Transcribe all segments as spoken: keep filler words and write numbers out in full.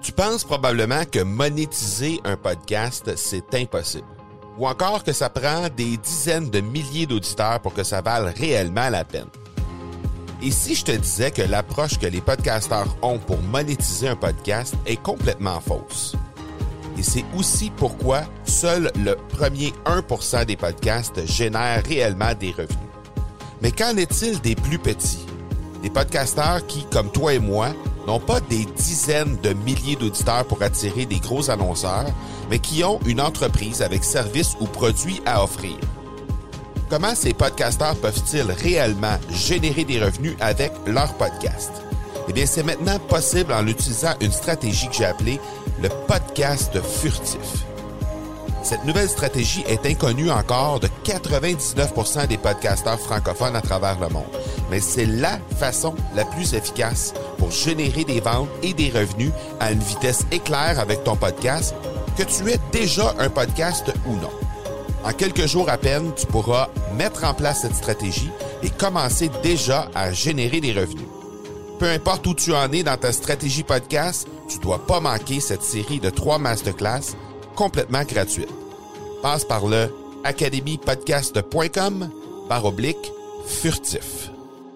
Tu penses probablement que monétiser un podcast, c'est impossible. Ou encore que ça prend des dizaines de milliers d'auditeurs pour que ça vale réellement la peine. Et si je te disais que l'approche que les podcasteurs ont pour monétiser un podcast est complètement fausse? Et c'est aussi pourquoi seul le premier un pour cent des podcasts génèrent réellement des revenus. Mais qu'en est-il des plus petits? Des podcasteurs qui, comme toi et moi, n'ont pas des dizaines de milliers d'auditeurs pour attirer des gros annonceurs, mais qui ont une entreprise avec services ou produits à offrir. Comment ces podcasteurs peuvent-ils réellement générer des revenus avec leur podcast? Eh bien, c'est maintenant possible en utilisant une stratégie que j'ai appelée le podcast furtif. Cette nouvelle stratégie est inconnue encore de quatre-vingt-dix-neuf pour cent des podcasteurs francophones à travers le monde. Mais c'est la façon la plus efficace pour générer des ventes et des revenus à une vitesse éclair avec ton podcast, que tu aies déjà un podcast ou non. En quelques jours à peine, tu pourras mettre en place cette stratégie et commencer déjà à générer des revenus. Peu importe où tu en es dans ta stratégie podcast, tu ne dois pas manquer cette série de trois masterclass complètement gratuite. Passe par le academy podcast point com barre oblique furtif.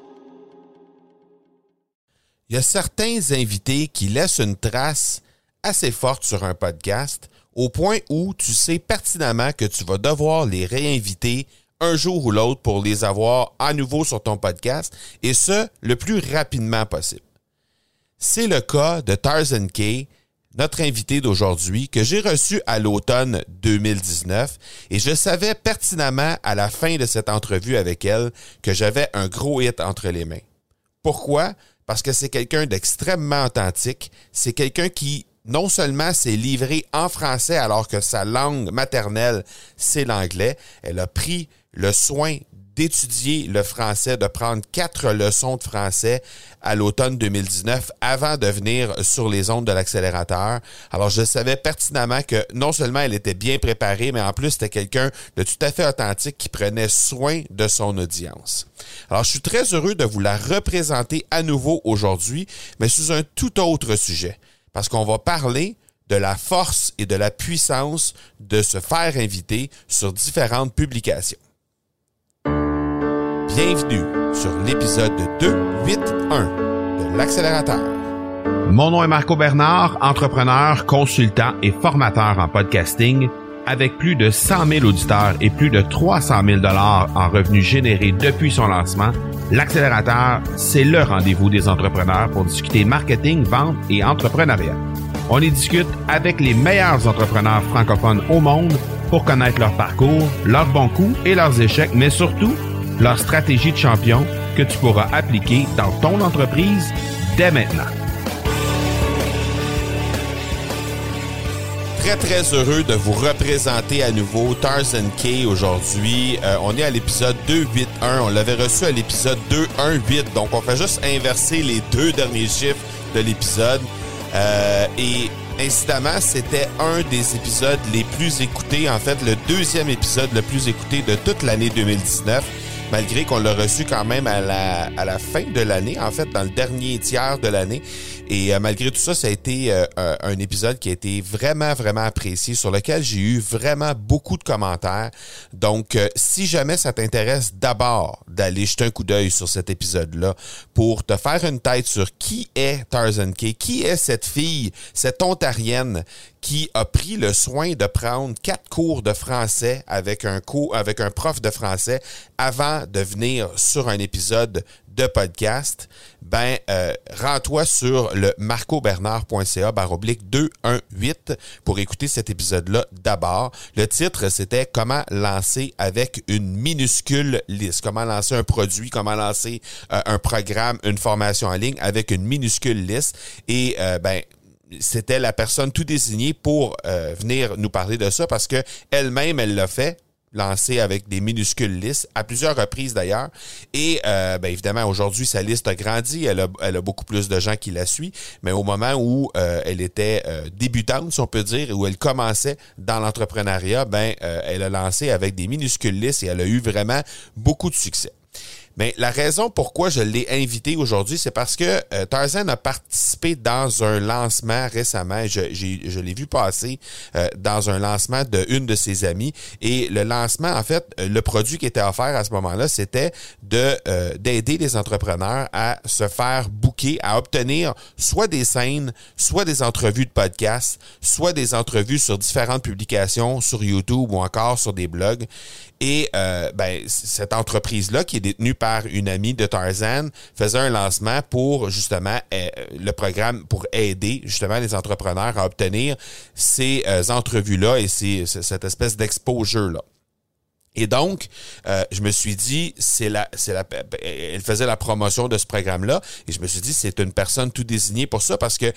Il y a certains invités qui laissent une trace assez forte sur un podcast au point où tu sais pertinemment que tu vas devoir les réinviter un jour ou l'autre pour les avoir à nouveau sur ton podcast et ce, le plus rapidement possible. C'est le cas de Tarzan Kay, notre invité d'aujourd'hui, que j'ai reçu à l'automne deux mille dix-neuf et je savais pertinemment à la fin de cette entrevue avec elle que j'avais un gros hit entre les mains. Pourquoi? Parce que c'est quelqu'un d'extrêmement authentique, c'est quelqu'un qui non seulement s'est livré en français alors que sa langue maternelle, c'est l'anglais, elle a pris le soin d'étudier le français, de prendre quatre leçons de français à l'automne deux mille dix-neuf avant de venir sur les ondes de l'accélérateur. Alors, je savais pertinemment que non seulement elle était bien préparée, mais en plus, c'était quelqu'un de tout à fait authentique qui prenait soin de son audience. Alors, je suis très heureux de vous la représenter à nouveau aujourd'hui, mais sous un tout autre sujet, parce qu'on va parler de la force et de la puissance de se faire inviter sur différentes publications. Bienvenue sur l'épisode deux cent quatre-vingt-un de l'Accélérateur. Mon nom est Marco Bernard, entrepreneur, consultant et formateur en podcasting. Avec plus de cent mille auditeurs et plus de trois cent mille dollars en revenus générés depuis son lancement, l'Accélérateur, c'est le rendez-vous des entrepreneurs pour discuter marketing, vente et entrepreneuriat. On y discute avec les meilleurs entrepreneurs francophones au monde pour connaître leur parcours, leurs bons coups et leurs échecs, mais surtout leur stratégie de champion que tu pourras appliquer dans ton entreprise dès maintenant. Très, très heureux de vous représenter à nouveau Tarzan Kay aujourd'hui. Euh, on est à l'épisode deux cent quatre-vingt-un. On l'avait reçu à l'épisode deux cent dix-huit. Donc, on fait juste inverser les deux derniers chiffres de l'épisode. Euh, et incidemment, c'était un des épisodes les plus écoutés. En fait, le deuxième épisode le plus écouté de toute l'année deux mille dix-neuf. Malgré qu'on l'a reçu quand même à la, à la fin de l'année, en fait, dans le dernier tiers de l'année. Et euh, malgré tout ça, ça a été euh, un, un épisode qui a été vraiment, vraiment apprécié, sur lequel j'ai eu vraiment beaucoup de commentaires. Donc, euh, si jamais ça t'intéresse d'abord d'aller jeter un coup d'œil sur cet épisode-là pour te faire une tête sur qui est Tarzan Kay, qui est cette fille, cette Ontarienne qui a pris le soin de prendre quatre cours de français avec un cours, avec un prof de français avant de venir sur un épisode de podcast, ben euh, rends-toi sur le marcobernard point c a barre oblique deux cent dix-huit pour écouter cet épisode-là d'abord. Le titre, c'était « Comment lancer avec une minuscule liste ». Comment lancer un produit, comment lancer euh, un programme, une formation en ligne avec une minuscule liste. Et euh, ben c'était la personne tout désignée pour euh, venir nous parler de ça parce que elle-même, elle l'a fait, lancé avec des minuscules listes, à plusieurs reprises d'ailleurs. Et euh, ben évidemment, aujourd'hui, sa liste a grandi. Elle a, elle a beaucoup plus de gens qui la suivent. Mais au moment où euh, elle était euh, débutante, si on peut dire, où elle commençait dans l'entrepreneuriat, ben euh, elle a lancé avec des minuscules listes et elle a eu vraiment beaucoup de succès. Ben, la raison pourquoi je l'ai invité aujourd'hui, c'est parce que euh, Tarzan a participé dans un lancement récemment. Je, j'ai, je l'ai vu passer euh, dans un lancement de une de ses amies. Et le lancement, en fait, le produit qui était offert à ce moment-là, c'était de euh, d'aider les entrepreneurs à se faire booker, à obtenir soit des scènes, soit des entrevues de podcast, soit des entrevues sur différentes publications sur YouTube ou encore sur des blogs. Et euh, ben, cette entreprise-là, qui est détenue par une amie de Tarzan, faisait un lancement pour justement euh, le programme pour aider justement les entrepreneurs à obtenir ces euh, entrevues-là et ces, cette espèce d'exposure-là. Et donc, euh, je me suis dit, c'est la, c'est la, elle faisait la promotion de ce programme-là, et je me suis dit, c'est une personne tout désignée pour ça, parce que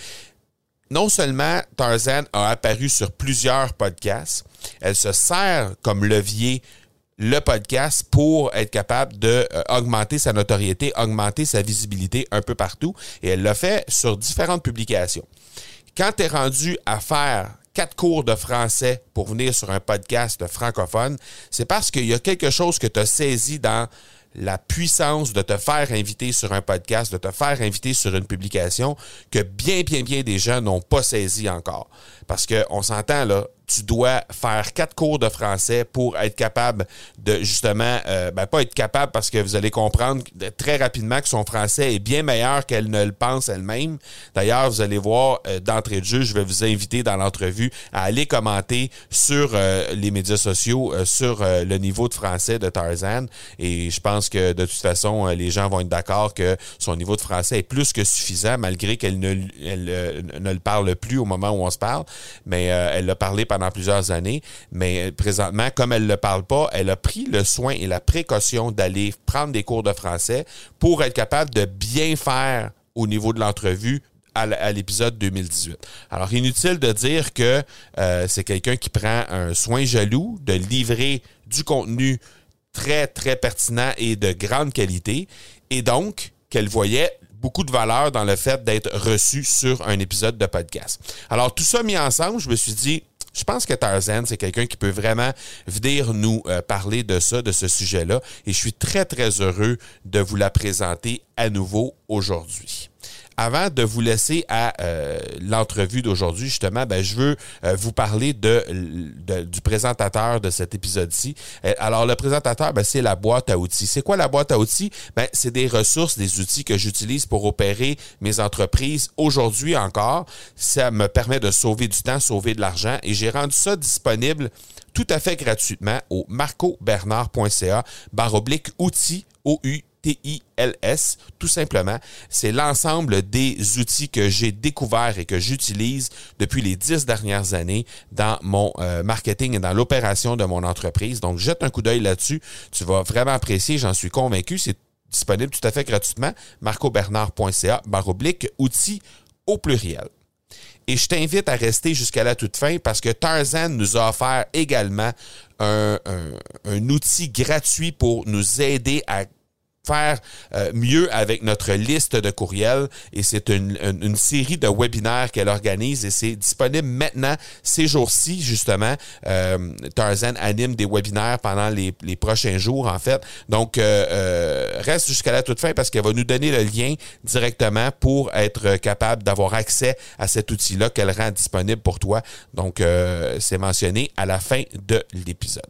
non seulement Tarzan a apparu sur plusieurs podcasts, elle se sert comme levier le podcast pour être capable de euh, augmenter sa notoriété, augmenter sa visibilité un peu partout, et elle l'a fait sur différentes publications. Quand tu es rendu à faire quatre cours de français pour venir sur un podcast francophone, c'est parce qu'il y a quelque chose que tu as saisi dans la puissance de te faire inviter sur un podcast, de te faire inviter sur une publication que bien, bien, bien des gens n'ont pas saisi encore. Parce qu'on s'entend, là, tu dois faire quatre cours de français pour être capable de, justement, euh, ben pas être capable parce que vous allez comprendre très rapidement que son français est bien meilleur qu'elle ne le pense elle-même. D'ailleurs, vous allez voir, euh, d'entrée de jeu, je vais vous inviter dans l'entrevue à aller commenter sur euh, les médias sociaux, euh, sur euh, le niveau de français de Tarzan. Et je pense que, de toute façon, euh, les gens vont être d'accord que son niveau de français est plus que suffisant, malgré qu'elle ne, elle, euh, ne le parle plus au moment où on se parle. Mais euh, elle l'a parlé pendant plusieurs années. Mais présentement, comme elle ne le parle pas, elle a pris le soin et la précaution d'aller prendre des cours de français pour être capable de bien faire au niveau de l'entrevue à l'épisode deux mille dix-huit. Alors, inutile de dire que euh, c'est quelqu'un qui prend un soin jaloux de livrer du contenu très, très pertinent et de grande qualité, et donc qu'elle voyait beaucoup de valeur dans le fait d'être reçu sur un épisode de podcast. Alors, tout ça mis ensemble, je me suis dit, je pense que Tarzan, c'est quelqu'un qui peut vraiment venir nous euh, parler de ça, de ce sujet-là, et je suis très, très heureux de vous la présenter à nouveau aujourd'hui. Avant de vous laisser à euh, l'entrevue d'aujourd'hui, justement, ben, je veux euh, vous parler de, de, du présentateur de cet épisode-ci. Euh, alors, le présentateur, ben, c'est la boîte à outils. C'est quoi la boîte à outils? Ben, c'est des ressources, des outils que j'utilise pour opérer mes entreprises aujourd'hui encore. Ça me permet de sauver du temps, sauver de l'argent, et j'ai rendu ça disponible tout à fait gratuitement au marcobernard.ca barre oblique outils, O U T I L S, tout simplement. C'est l'ensemble des outils que j'ai découverts et que j'utilise depuis les dix dernières années dans mon euh, marketing et dans l'opération de mon entreprise. Donc, jette un coup d'œil là-dessus. Tu vas vraiment apprécier, j'en suis convaincu. C'est disponible tout à fait gratuitement. marcobernard.ca barre oblique outils au pluriel. Et je t'invite à rester jusqu'à la toute fin parce que Tarzan nous a offert également un, un, un outil gratuit pour nous aider à faire euh, mieux avec notre liste de courriels, et c'est une, une, une série de webinaires qu'elle organise, et c'est disponible maintenant ces jours-ci, justement. Euh, Tarzan anime des webinaires pendant les, les prochains jours, en fait. Donc, euh, euh, reste jusqu'à la toute fin parce qu'elle va nous donner le lien directement pour être capable d'avoir accès à cet outil-là qu'elle rend disponible pour toi. Donc, euh, c'est mentionné à la fin de l'épisode.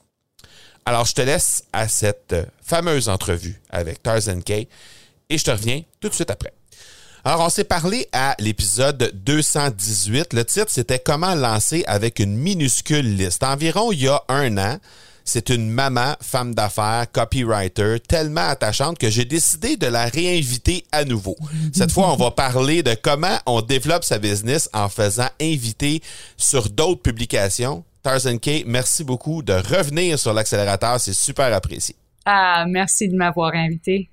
Alors, je te laisse à cette fameuse entrevue avec Tarzan Kay et je te reviens tout de suite après. Alors, on s'est parlé à l'épisode deux cent dix-huit. Le titre, c'était « Comment lancer avec une minuscule liste ». Environ il y a un an, c'est une maman, femme d'affaires, copywriter, tellement attachante que j'ai décidé de la réinviter à nouveau. Cette fois, on va parler de comment on développe sa business en faisant inviter sur d'autres publications. Tarzan Kay, merci beaucoup de revenir sur l'accélérateur. C'est super apprécié. Ah, merci de m'avoir invité.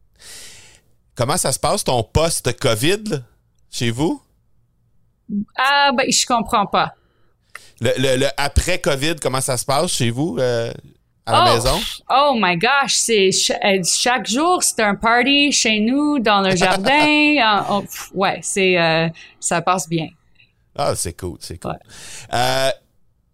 Comment ça se passe, ton post-COVID, là, chez vous? Ah, ben, je comprends pas. Le, le, le après-COVID, comment ça se passe chez vous, euh, à la oh, maison? Oh my gosh, c'est ch- chaque jour, c'est un party chez nous, dans le jardin. en, oh, ouais, c'est, euh, ça passe bien. Ah, c'est cool, c'est cool. Ouais. Euh,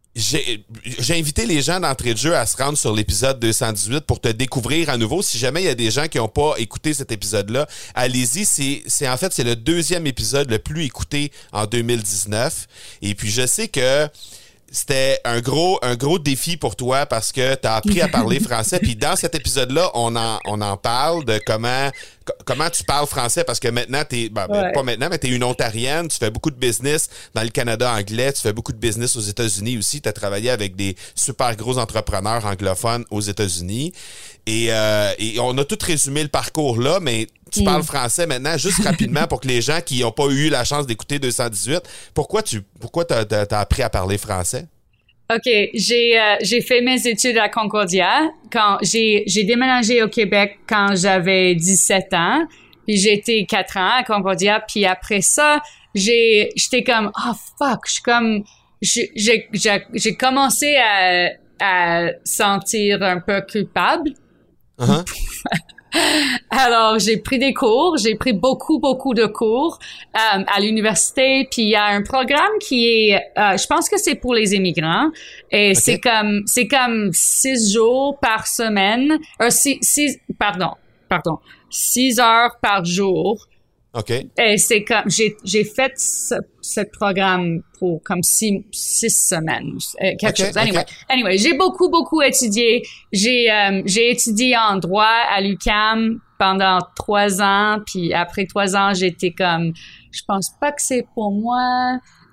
J'ai, j'ai invité les gens d'entrée de jeu à se rendre sur l'épisode deux cent dix-huit pour te découvrir à nouveau. Si jamais il y a des gens qui n'ont pas écouté cet épisode-là, allez-y. C'est, c'est en fait, c'est le deuxième épisode le plus écouté en deux mille dix-neuf. Et puis, je sais que c'était un gros un gros défi pour toi parce que tu as appris à parler français. Puis dans cet épisode-là, on en on en parle de comment comment tu parles français parce que maintenant t'es ben, ouais. pas maintenant mais t'es une Ontarienne, tu fais beaucoup de business dans le Canada anglais, tu fais beaucoup de business aux États-Unis aussi, tu as travaillé avec des super gros entrepreneurs anglophones aux États-Unis et euh, et on a tout résumé le parcours là, mais tu mm. parles français maintenant juste rapidement pour que les gens qui n'ont pas eu la chance d'écouter deux cent dix-huit, pourquoi tu pourquoi t'as, t'as, t'as appris à parler français? OK, j'ai euh, j'ai fait mes études à Concordia quand j'ai j'ai déménagé au Québec quand j'avais dix-sept ans, puis j'ai été quatre ans à Concordia, puis après ça, j'ai j'étais comme oh fuck, je suis comme j'ai j'ai j'ai commencé à à sentir un peu coupable. Uh-huh. Alors, j'ai pris des cours, j'ai pris beaucoup, beaucoup de cours euh, à l'université, puis il y a un programme qui est, euh, je pense que c'est pour les immigrants, et okay. c'est comme, c'est comme six jours par semaine, euh, six, six, pardon, pardon, six heures par jour. OK. Et c'est comme, j'ai, j'ai fait ce, ce programme pour comme six, six semaines, euh, quelque okay, chose. Anyway, okay. anyway, j'ai beaucoup, beaucoup étudié. J'ai, euh, j'ai étudié en droit à l'U Q A M pendant trois ans, puis après trois ans, j'étais comme, je pense pas que c'est pour moi.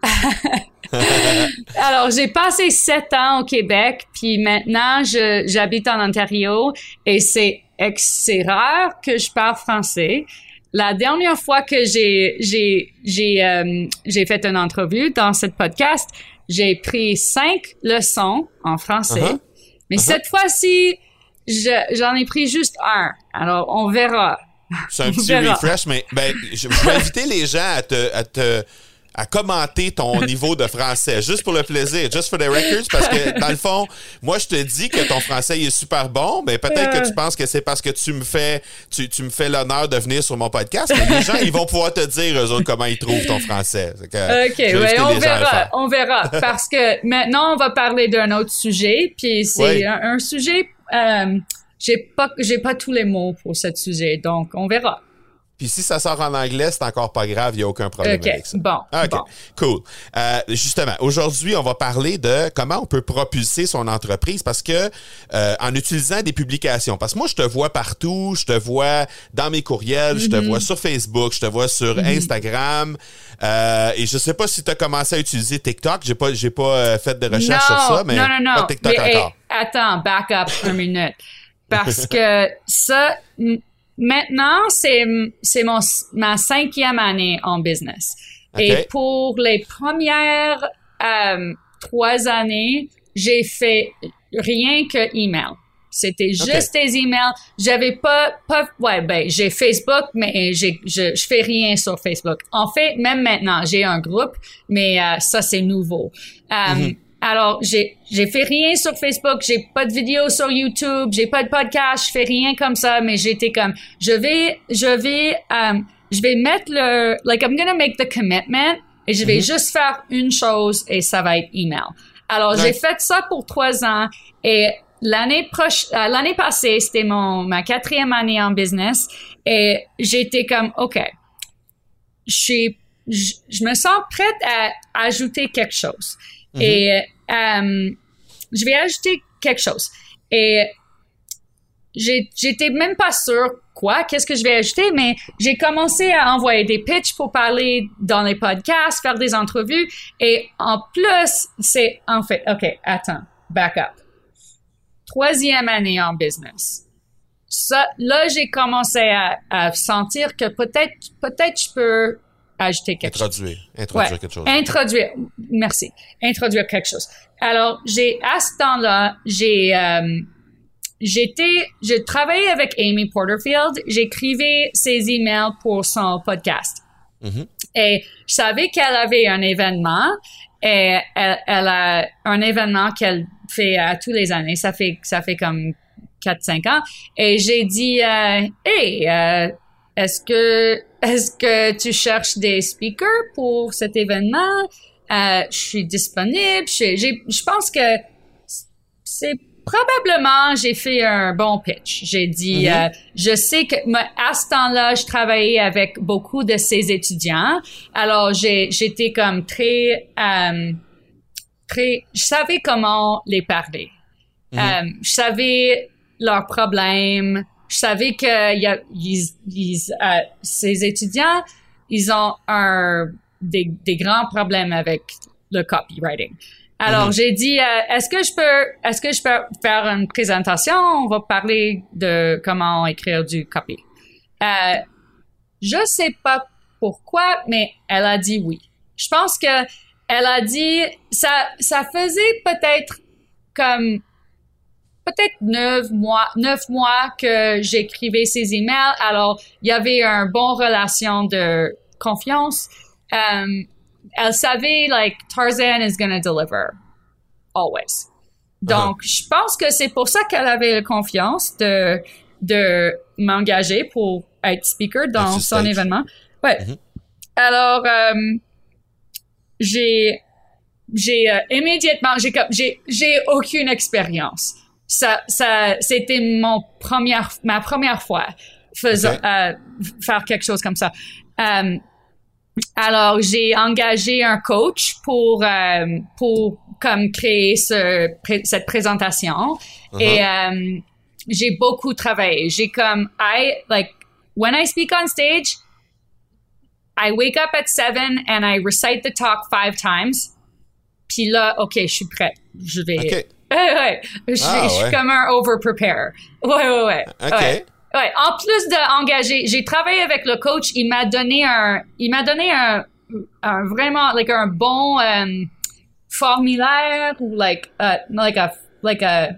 Alors, j'ai passé sept ans au Québec, puis maintenant, je, j'habite en Ontario, et c'est, c'est rare que je parle français. La dernière fois que j'ai j'ai j'ai euh, j'ai fait une entrevue dans ce podcast, j'ai pris cinq leçons en français. Uh-huh. Mais uh-huh. cette fois-ci, je, j'en ai pris juste un. Alors, on verra. C'est un petit refresh, mais ben, je, je vais inviter les gens à te à te à commenter ton niveau de français, juste pour le plaisir, just for the records, parce que, dans le fond, moi, je te dis que ton français il est super bon, mais peut-être que tu penses que c'est parce que tu me fais tu, tu me fais l'honneur de venir sur mon podcast, mais les gens, ils vont pouvoir te dire, eux autres, comment ils trouvent ton français. Que, OK, ouais, on verra, on verra, parce que maintenant, on va parler d'un autre sujet, puis c'est oui. un, un sujet, euh, j'ai pas, j'ai pas tous les mots pour ce sujet, donc on verra. Puis si ça sort en anglais, c'est encore pas grave, il n'y a aucun problème okay, avec ça. Bon, OK, bon. Cool. Euh, justement, aujourd'hui, on va parler de comment on peut propulser son entreprise parce que euh, en utilisant des publications. Parce que moi, je te vois partout, je te vois dans mes courriels, mm-hmm. je te vois sur Facebook, je te vois sur mm-hmm. Instagram. Euh, et je sais pas si tu as commencé à utiliser TikTok. J'ai pas j'ai pas euh, fait de recherche non, sur ça, mais non, non, non. pas TikTok mais, encore. Hey, attends, back up une minute. Parce que ça... Maintenant, c'est, c'est mon, ma cinquième année en business. Okay. Et pour les premières euh, trois années, j'ai fait rien que email. C'était juste okay. des emails. J'avais pas, pas, ouais, ben, j'ai Facebook, mais j'ai, je, je fais rien sur Facebook. En fait, même maintenant, j'ai un groupe, mais euh, ça, c'est nouveau. Euh, mm-hmm. Alors, j'ai, j'ai fait rien sur Facebook, j'ai pas de vidéos sur YouTube, j'ai pas de podcast, je fais rien comme ça, mais j'étais comme, je vais, je vais, um, je vais mettre le, like, I'm gonna make the commitment, et je vais mm-hmm. juste faire une chose, et ça va être email. Alors, ouais. j'ai fait ça pour trois ans, et l'année prochaine, euh, l'année passée, c'était mon, ma quatrième année en business, et j'étais comme, OK, je, je, je me sens prête à ajouter quelque chose. Mm-hmm. Et euh, je vais ajouter quelque chose. Et j'ai, j'étais même pas sûre quoi, qu'est-ce que je vais ajouter, mais j'ai commencé à envoyer des pitchs pour parler dans les podcasts, faire des entrevues. Et en plus, c'est en fait, OK, attends, back up. Troisième année en business. Ça, là, j'ai commencé à, à sentir que peut-être, peut-être je peux ajouter quelque introduire, chose. Introduire ouais, quelque chose. Introduire, merci. Introduire quelque chose. Alors, j'ai, à ce temps-là, j'ai, euh, j'étais, j'ai travaillé avec Amy Porterfield. J'écrivais ses emails pour son podcast. Mm-hmm. Et je savais qu'elle avait un événement. Et elle, elle a un événement qu'elle fait à tous les années. Ça fait, ça fait comme quatre cinq ans. Et j'ai dit, euh, hey, euh, est-ce que, est-ce que tu cherches des speakers pour cet événement? euh, je suis disponible. Je, j'ai, je pense que c'est probablement, j'ai fait un bon pitch. J'ai dit, mm-hmm. euh, je sais que à ce temps-là, je travaillais avec beaucoup de ces étudiants. Alors, j'ai, j'étais comme très, euh, très, je savais comment les parler. Mm-hmm. Euh, je savais leurs problèmes. Je savais que y a, ils, ils, euh, ces étudiants, ils ont un, des, des grands problèmes avec le copywriting. Alors, mm-hmm. j'ai dit, euh, est-ce que je peux, est-ce que je peux faire une présentation? On va parler de comment écrire du copy. Euh, je sais pas pourquoi, mais elle a dit oui. Je pense que elle a dit, ça, ça faisait peut-être comme, peut-être neuf mois, neuf mois que j'écrivais ces emails. Alors, il y avait une bonne relation de confiance. Um, elle savait, like, Tarzan is gonna deliver. Always. Donc, uh-huh. je pense que c'est pour ça qu'elle avait la confiance de, de m'engager pour être speaker dans son stage. Événement. Ouais. Mm-hmm. Alors, um, j'ai, j'ai, uh, immédiatement, j'ai, j'ai, j'ai aucune expérience. Ça, ça, c'était mon première, ma première fois faisant, okay. euh, faire quelque chose comme ça. Um, Alors, j'ai engagé un coach pour euh, pour comme créer ce pré- cette présentation uh-huh. et euh, j'ai beaucoup travaillé. J'ai comme I like when I speak on stage, I wake up at seven and I recite the talk five times. Puis là, ok, je suis prête. Je vais. Okay. Ouais, ouais. Je, ah, je suis ouais. comme un over prepare. Ouais, ouais, ouais. Ok. Ouais. Ouais, en plus d'engager, j'ai travaillé avec le coach, il m'a donné un, il m'a donné un, un vraiment, like, un bon, um, formulaire, ou like, uh, like a, like a,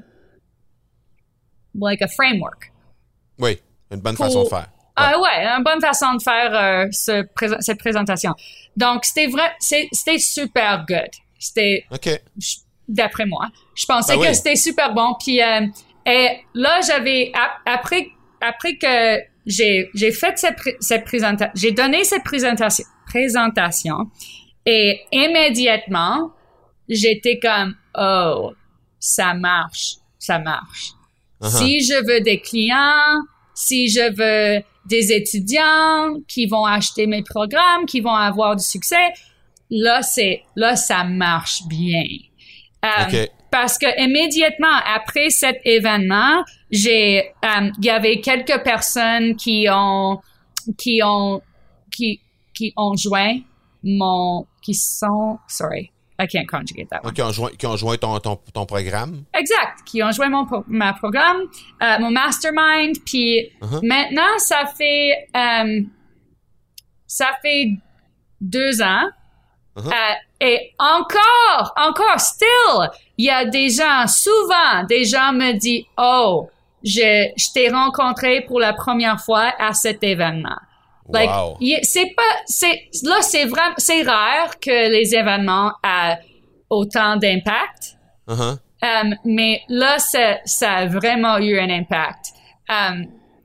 like a framework. Oui, une bonne pour, façon de faire. Ah ouais. ouais, une bonne façon de faire, euh, ce pré- cette présentation. Donc, c'était vrai, c'est, c'était super good. C'était, okay. d'après moi. Je pensais ben que oui. c'était super bon, puis, euh, et là, j'avais, ap- après, Après que j'ai j'ai fait cette, pré- cette présentation, j'ai donné cette présentation, présentation et immédiatement, j'étais comme, oh, ça marche, ça marche. Uh-huh. Si je veux des clients, si je veux des étudiants qui vont acheter mes programmes, qui vont avoir du succès, là, c'est, là, ça marche bien. Um, okay. Parce que immédiatement après cet événement, j'ai, il um, y avait quelques personnes qui ont, qui ont, qui, qui ont joint mon, qui sont, sorry, I can't conjugate that one. Qui ont joint, qui ont joint ton, ton, ton programme. Exact, qui ont joint mon, ma programme, euh, mon mastermind, puis uh-huh. maintenant ça fait, um, ça fait deux ans. Uh-huh. Euh, et encore, encore, still, il y a des gens, souvent, des gens me disent, oh, je, je t'ai rencontré pour la première fois à cet événement. Like, wow. y, c'est pas, c'est, là, c'est vraiment, c'est rare que les événements aient autant d'impact. Uh-huh. Um, mais là, ça, ça a vraiment eu un impact. Um,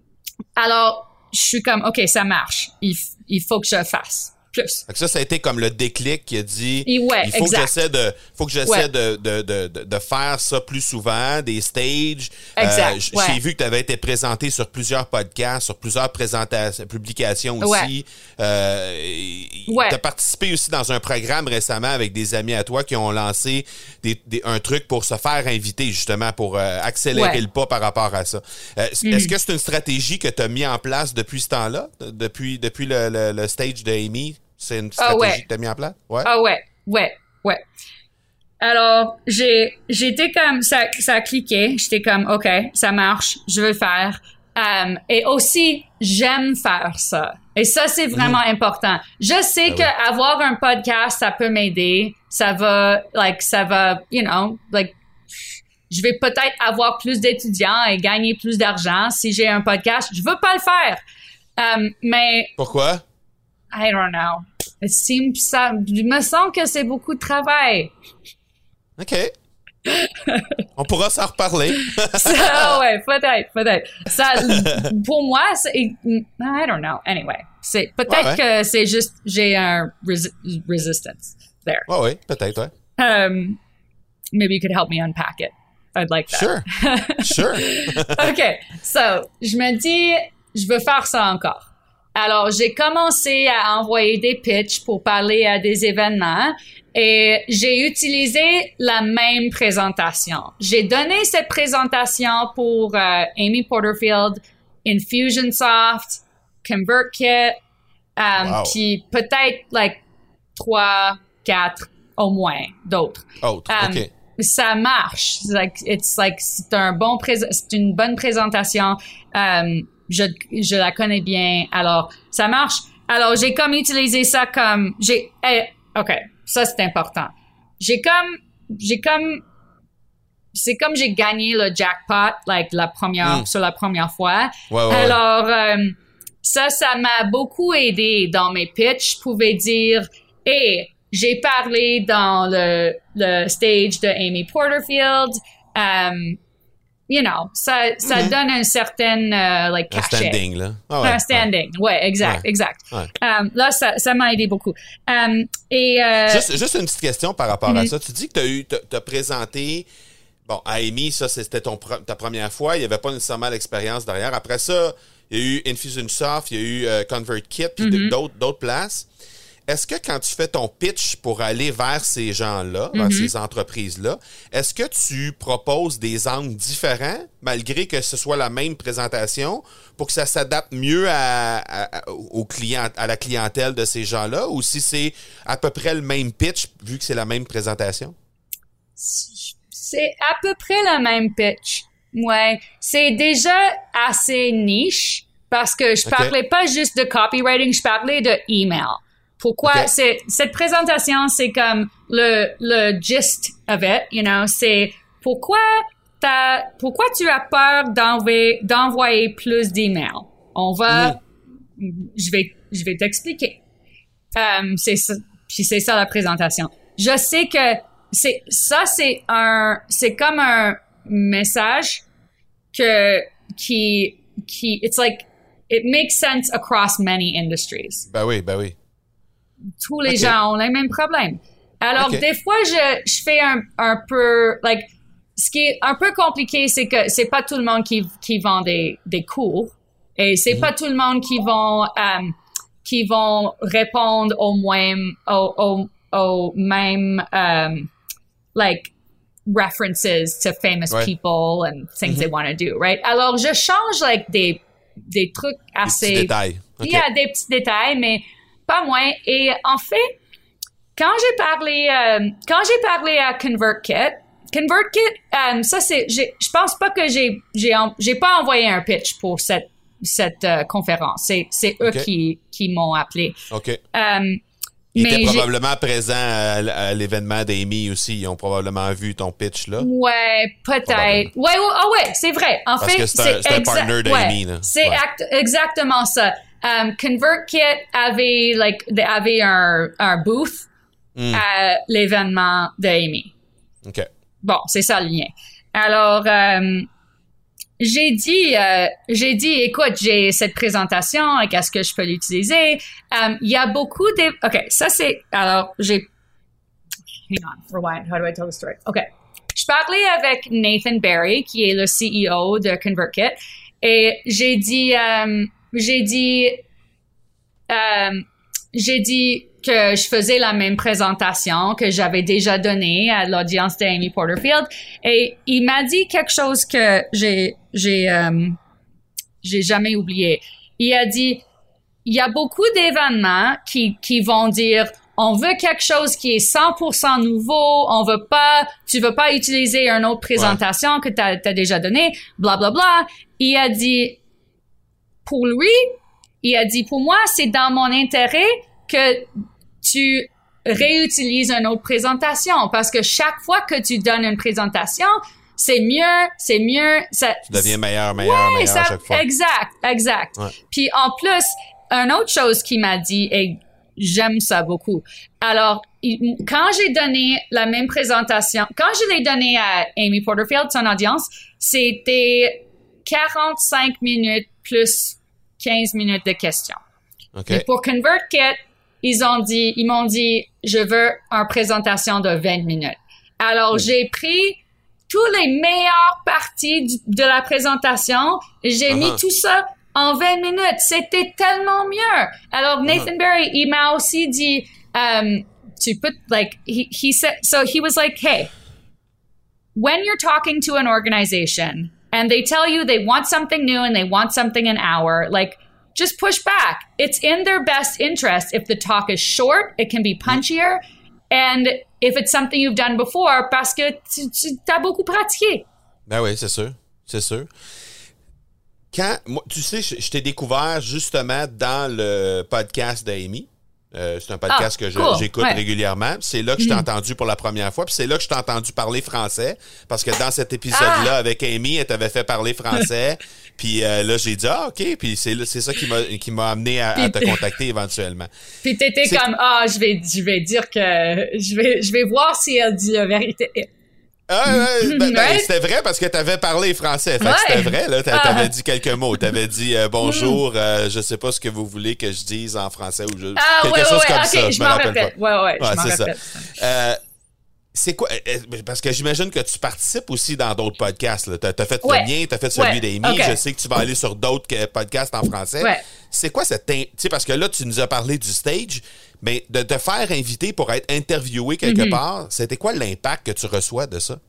alors, je suis comme, OK, ça marche. Il, il faut que je le fasse. Plus. Ça, ça a été comme le déclic qui a dit Et ouais, il faut exact. que j'essaie de faut que j'essaie ouais. de, de, de, de, de faire ça plus souvent, des stages. Exact. Euh, ouais. J'ai vu que tu avais été présenté sur plusieurs podcasts, sur plusieurs présentations, publications aussi. Ouais. Euh, ouais. Tu as participé aussi dans un programme récemment avec des amis à toi qui ont lancé des, des, un truc pour se faire inviter, justement, pour euh, accélérer ouais. le pas par rapport à ça. Euh, mm-hmm. Est-ce que c'est une stratégie que tu as mis en place depuis ce temps-là, depuis, depuis le, le, le stage de Amy? C'est une stratégie ah ouais. que tu as mis en place? Ouais. Ah ouais, ouais, ouais. Alors, j'ai, j'étais comme, ça, ça a cliqué. J'étais comme, OK, ça marche, je veux le faire. Um, et aussi, j'aime faire ça. Et ça, c'est vraiment mmh. important. Je sais ah que oui. avoir un podcast, ça peut m'aider. Ça va, like, ça va, you know, like, je vais peut-être avoir plus d'étudiants et gagner plus d'argent si j'ai un podcast. Je veux pas le faire. Um, mais. Pourquoi? I don't know. It seems, ça, je me sens que c'est beaucoup de travail. OK. On pourra s'en reparler. Ça, ouais, peut-être, peut-être. Ça, pour moi, c'est, I don't know. Anyway, c'est, peut-être ouais, ouais. que c'est juste, j'ai un resi- resistance. there. Oh oui, peut-être, ouais. Um, maybe you could help me unpack it. I'd like that. Sure. Sure. OK. So, je me dis, je veux faire ça encore. Alors, j'ai commencé à envoyer des pitchs pour parler à des événements et j'ai utilisé la même présentation. J'ai donné cette présentation pour euh, Amy Porterfield, Infusionsoft, ConvertKit, um, wow. puis peut-être like trois, quatre au moins d'autres. Autres, um, OK. Ça marche. It's like, it's like, c'est un bon pré- c'est une bonne présentation. Um, je, je la connais bien. Alors, ça marche. Alors, j'ai comme utilisé ça comme, j'ai, eh, OK, ça c'est important. J'ai comme, j'ai comme, c'est comme j'ai gagné le jackpot, like, la première, mm. sur la première fois. Ouais, ouais, Alors, ouais. Um, ça, ça m'a beaucoup aidé dans mes pitchs. Je pouvais dire, hey, j'ai parlé dans le, le stage de Amy Porterfield. Um, you know, ça, ça mm-hmm. donne un certain, uh, like, cachet. Un standing, là. Oh, ouais, un standing, ouais, ouais exact, ouais. exact. Ouais. Um, là, ça, ça m'a aidé beaucoup. Um, et, euh, juste, juste une petite question par rapport mm-hmm. à ça. Tu dis que tu as eu, t'as présenté, bon, à Amy, ça, c'était ton, ta première fois. Il n'y avait pas nécessairement l'expérience derrière. Après ça, il y a eu Infusionsoft, il y a eu uh, ConvertKit, puis mm-hmm. d'autres, d'autres places. Est-ce que quand tu fais ton pitch pour aller vers ces gens-là, vers mm-hmm. ces entreprises-là, est-ce que tu proposes des angles différents, malgré que ce soit la même présentation, pour que ça s'adapte mieux à, à, aux clients, à la clientèle de ces gens-là, ou si c'est à peu près le même pitch, vu que c'est la même présentation? C'est à peu près le même pitch. Ouais. C'est déjà assez niche, parce que je parlais okay. pas juste de copywriting, je parlais de email. Pourquoi okay. c'est cette présentation, c'est comme le le gist of it, you know, c'est pourquoi t'as pourquoi tu as peur d'envoyer d'envoyer plus d'emails. On va mm. je vais je vais t'expliquer. Um, c'est ça, puis c'est ça la présentation. Je sais que c'est ça c'est un c'est comme un message que qui qui it's like it makes sense across many industries. Ben oui, ben oui. Tous les okay. gens ont les mêmes problèmes. Alors, okay. des fois, je, je fais un, un peu, like, ce qui est un peu compliqué, c'est que c'est pas tout le monde qui, qui vend des, des cours. Et c'est mm-hmm. pas tout le monde qui vont, um, qui vont répondre au même, au, au, au même, um, like, references to famous ouais. people and things mm-hmm. they want to do, right? Alors, je change, like, des, des trucs assez... Des petits détails. Okay. Yeah, des petits détails, mais pas moins. Et en fait, quand j'ai parlé, euh, quand j'ai parlé à ConvertKit, ConvertKit, um, ça c'est, j'ai, je pense pas que j'ai, j'ai, en, j'ai pas envoyé un pitch pour cette, cette uh, conférence. C'est, c'est eux okay. qui, qui m'ont appelé. Ok. Um, Ils mais étaient probablement présents à, à l'événement d'Amy aussi. Ils ont probablement vu ton pitch là. Ouais, peut-être. Ouais, ouais, oh ouais, c'est vrai. En Parce fait, que c'est un, c'est exa- un partner d'Amy. Ouais, c'est ouais. act- exactement ça. Um, ConvertKit avait, like, avait un, un booth mm. à l'événement d'Amy. OK. Bon, c'est ça le lien. Alors, um, j'ai dit, euh, j'ai dit, écoute, j'ai cette présentation, qu'est-ce que je peux l'utiliser? Um, il y a beaucoup de... OK, ça c'est... Alors, j'ai... Hang on, rewind. How do I tell the story? OK. Je parlais avec Nathan Barry, qui est le C E O de ConvertKit, et j'ai dit... Um, J'ai dit, euh, j'ai dit que je faisais la même présentation que j'avais déjà donnée à l'audience de Amy Porterfield, et il m'a dit quelque chose que j'ai, j'ai, euh, j'ai jamais oublié. Il a dit, il y a beaucoup d'événements qui, qui vont dire, on veut quelque chose qui est cent pour cent nouveau, on veut pas, tu veux pas utiliser une autre présentation ouais. que t'as, t'as déjà donnée, bla bla bla. Il a dit, pour lui, il a dit, pour moi, c'est dans mon intérêt que tu réutilises une autre présentation, parce que chaque fois que tu donnes une présentation, c'est mieux, c'est mieux. Ça, tu deviens meilleur, meilleur, ouais, meilleur ça, à chaque fois. Exact, exact. Ouais. Puis en plus, une autre chose qu'il m'a dit, et j'aime ça beaucoup. Alors, il, quand j'ai donné la même présentation, quand je l'ai donné à Amy Porterfield, son audience, c'était quarante-cinq minutes plus quinze minutes de questions. Okay. Et pour ConvertKit, ils ont dit, ils m'ont dit, je veux une présentation de vingt minutes. Alors, mm-hmm. j'ai pris tous les meilleures parties du, de la présentation, j'ai uh-huh. mis tout ça en vingt minutes. C'était tellement mieux. Alors, Nathan uh-huh. Barry, il m'a aussi dit, um, tu peux, like, he, he said, so he was like, hey, when you're talking to an organization and they tell you they want something new and they want something an hour, like, just push back. It's in their best interest. If the talk is short, it can be punchier. And if it's something you've done before, parce que tu, tu as beaucoup pratiqué. Ben oui, c'est sûr. C'est sûr. Quand, moi, tu sais, je, je t'ai découvert justement dans le podcast d'Amy. Euh, c'est un podcast ah, que je, cool. j'écoute ouais. régulièrement. C'est là que je t'ai mm. entendu pour la première fois. Puis c'est là que je t'ai entendu parler français. Parce que dans cet épisode-là, ah. avec Amy, elle t'avait fait parler français. Puis euh, là, j'ai dit, ah, OK. Puis c'est, c'est ça qui m'a, qui m'a amené à, à te contacter éventuellement. Puis t'étais c'est... comme, ah, je vais, je vais dire que, je vais, je vais voir si elle dit la vérité. Ah, ouais, ben, ben, c'était vrai parce que t'avais parlé français. Fait que ouais. c'était vrai, là. T'a, t'avais ah. dit quelques mots. T'avais dit euh, bonjour, euh, je sais pas ce que vous voulez que je dise en français ou je, ah, quelque ouais, chose ouais, comme okay, ça. Je, je m'en rappelle. Ouais, ouais, ouais, je m'en c'est rappelle. Ça. Euh, c'est quoi? Parce que j'imagine que tu participes aussi dans d'autres podcasts. Là. T'as, t'as fait ouais. le mien, t'as fait celui ouais. d'Amy. Okay. Je sais que tu vas aller sur d'autres podcasts en français. Ouais. C'est quoi cette... Tu sais, parce que là, tu nous as parlé du stage, mais de te faire inviter pour être interviewé quelque mm-hmm. part, c'était quoi l'impact que tu reçois de ça?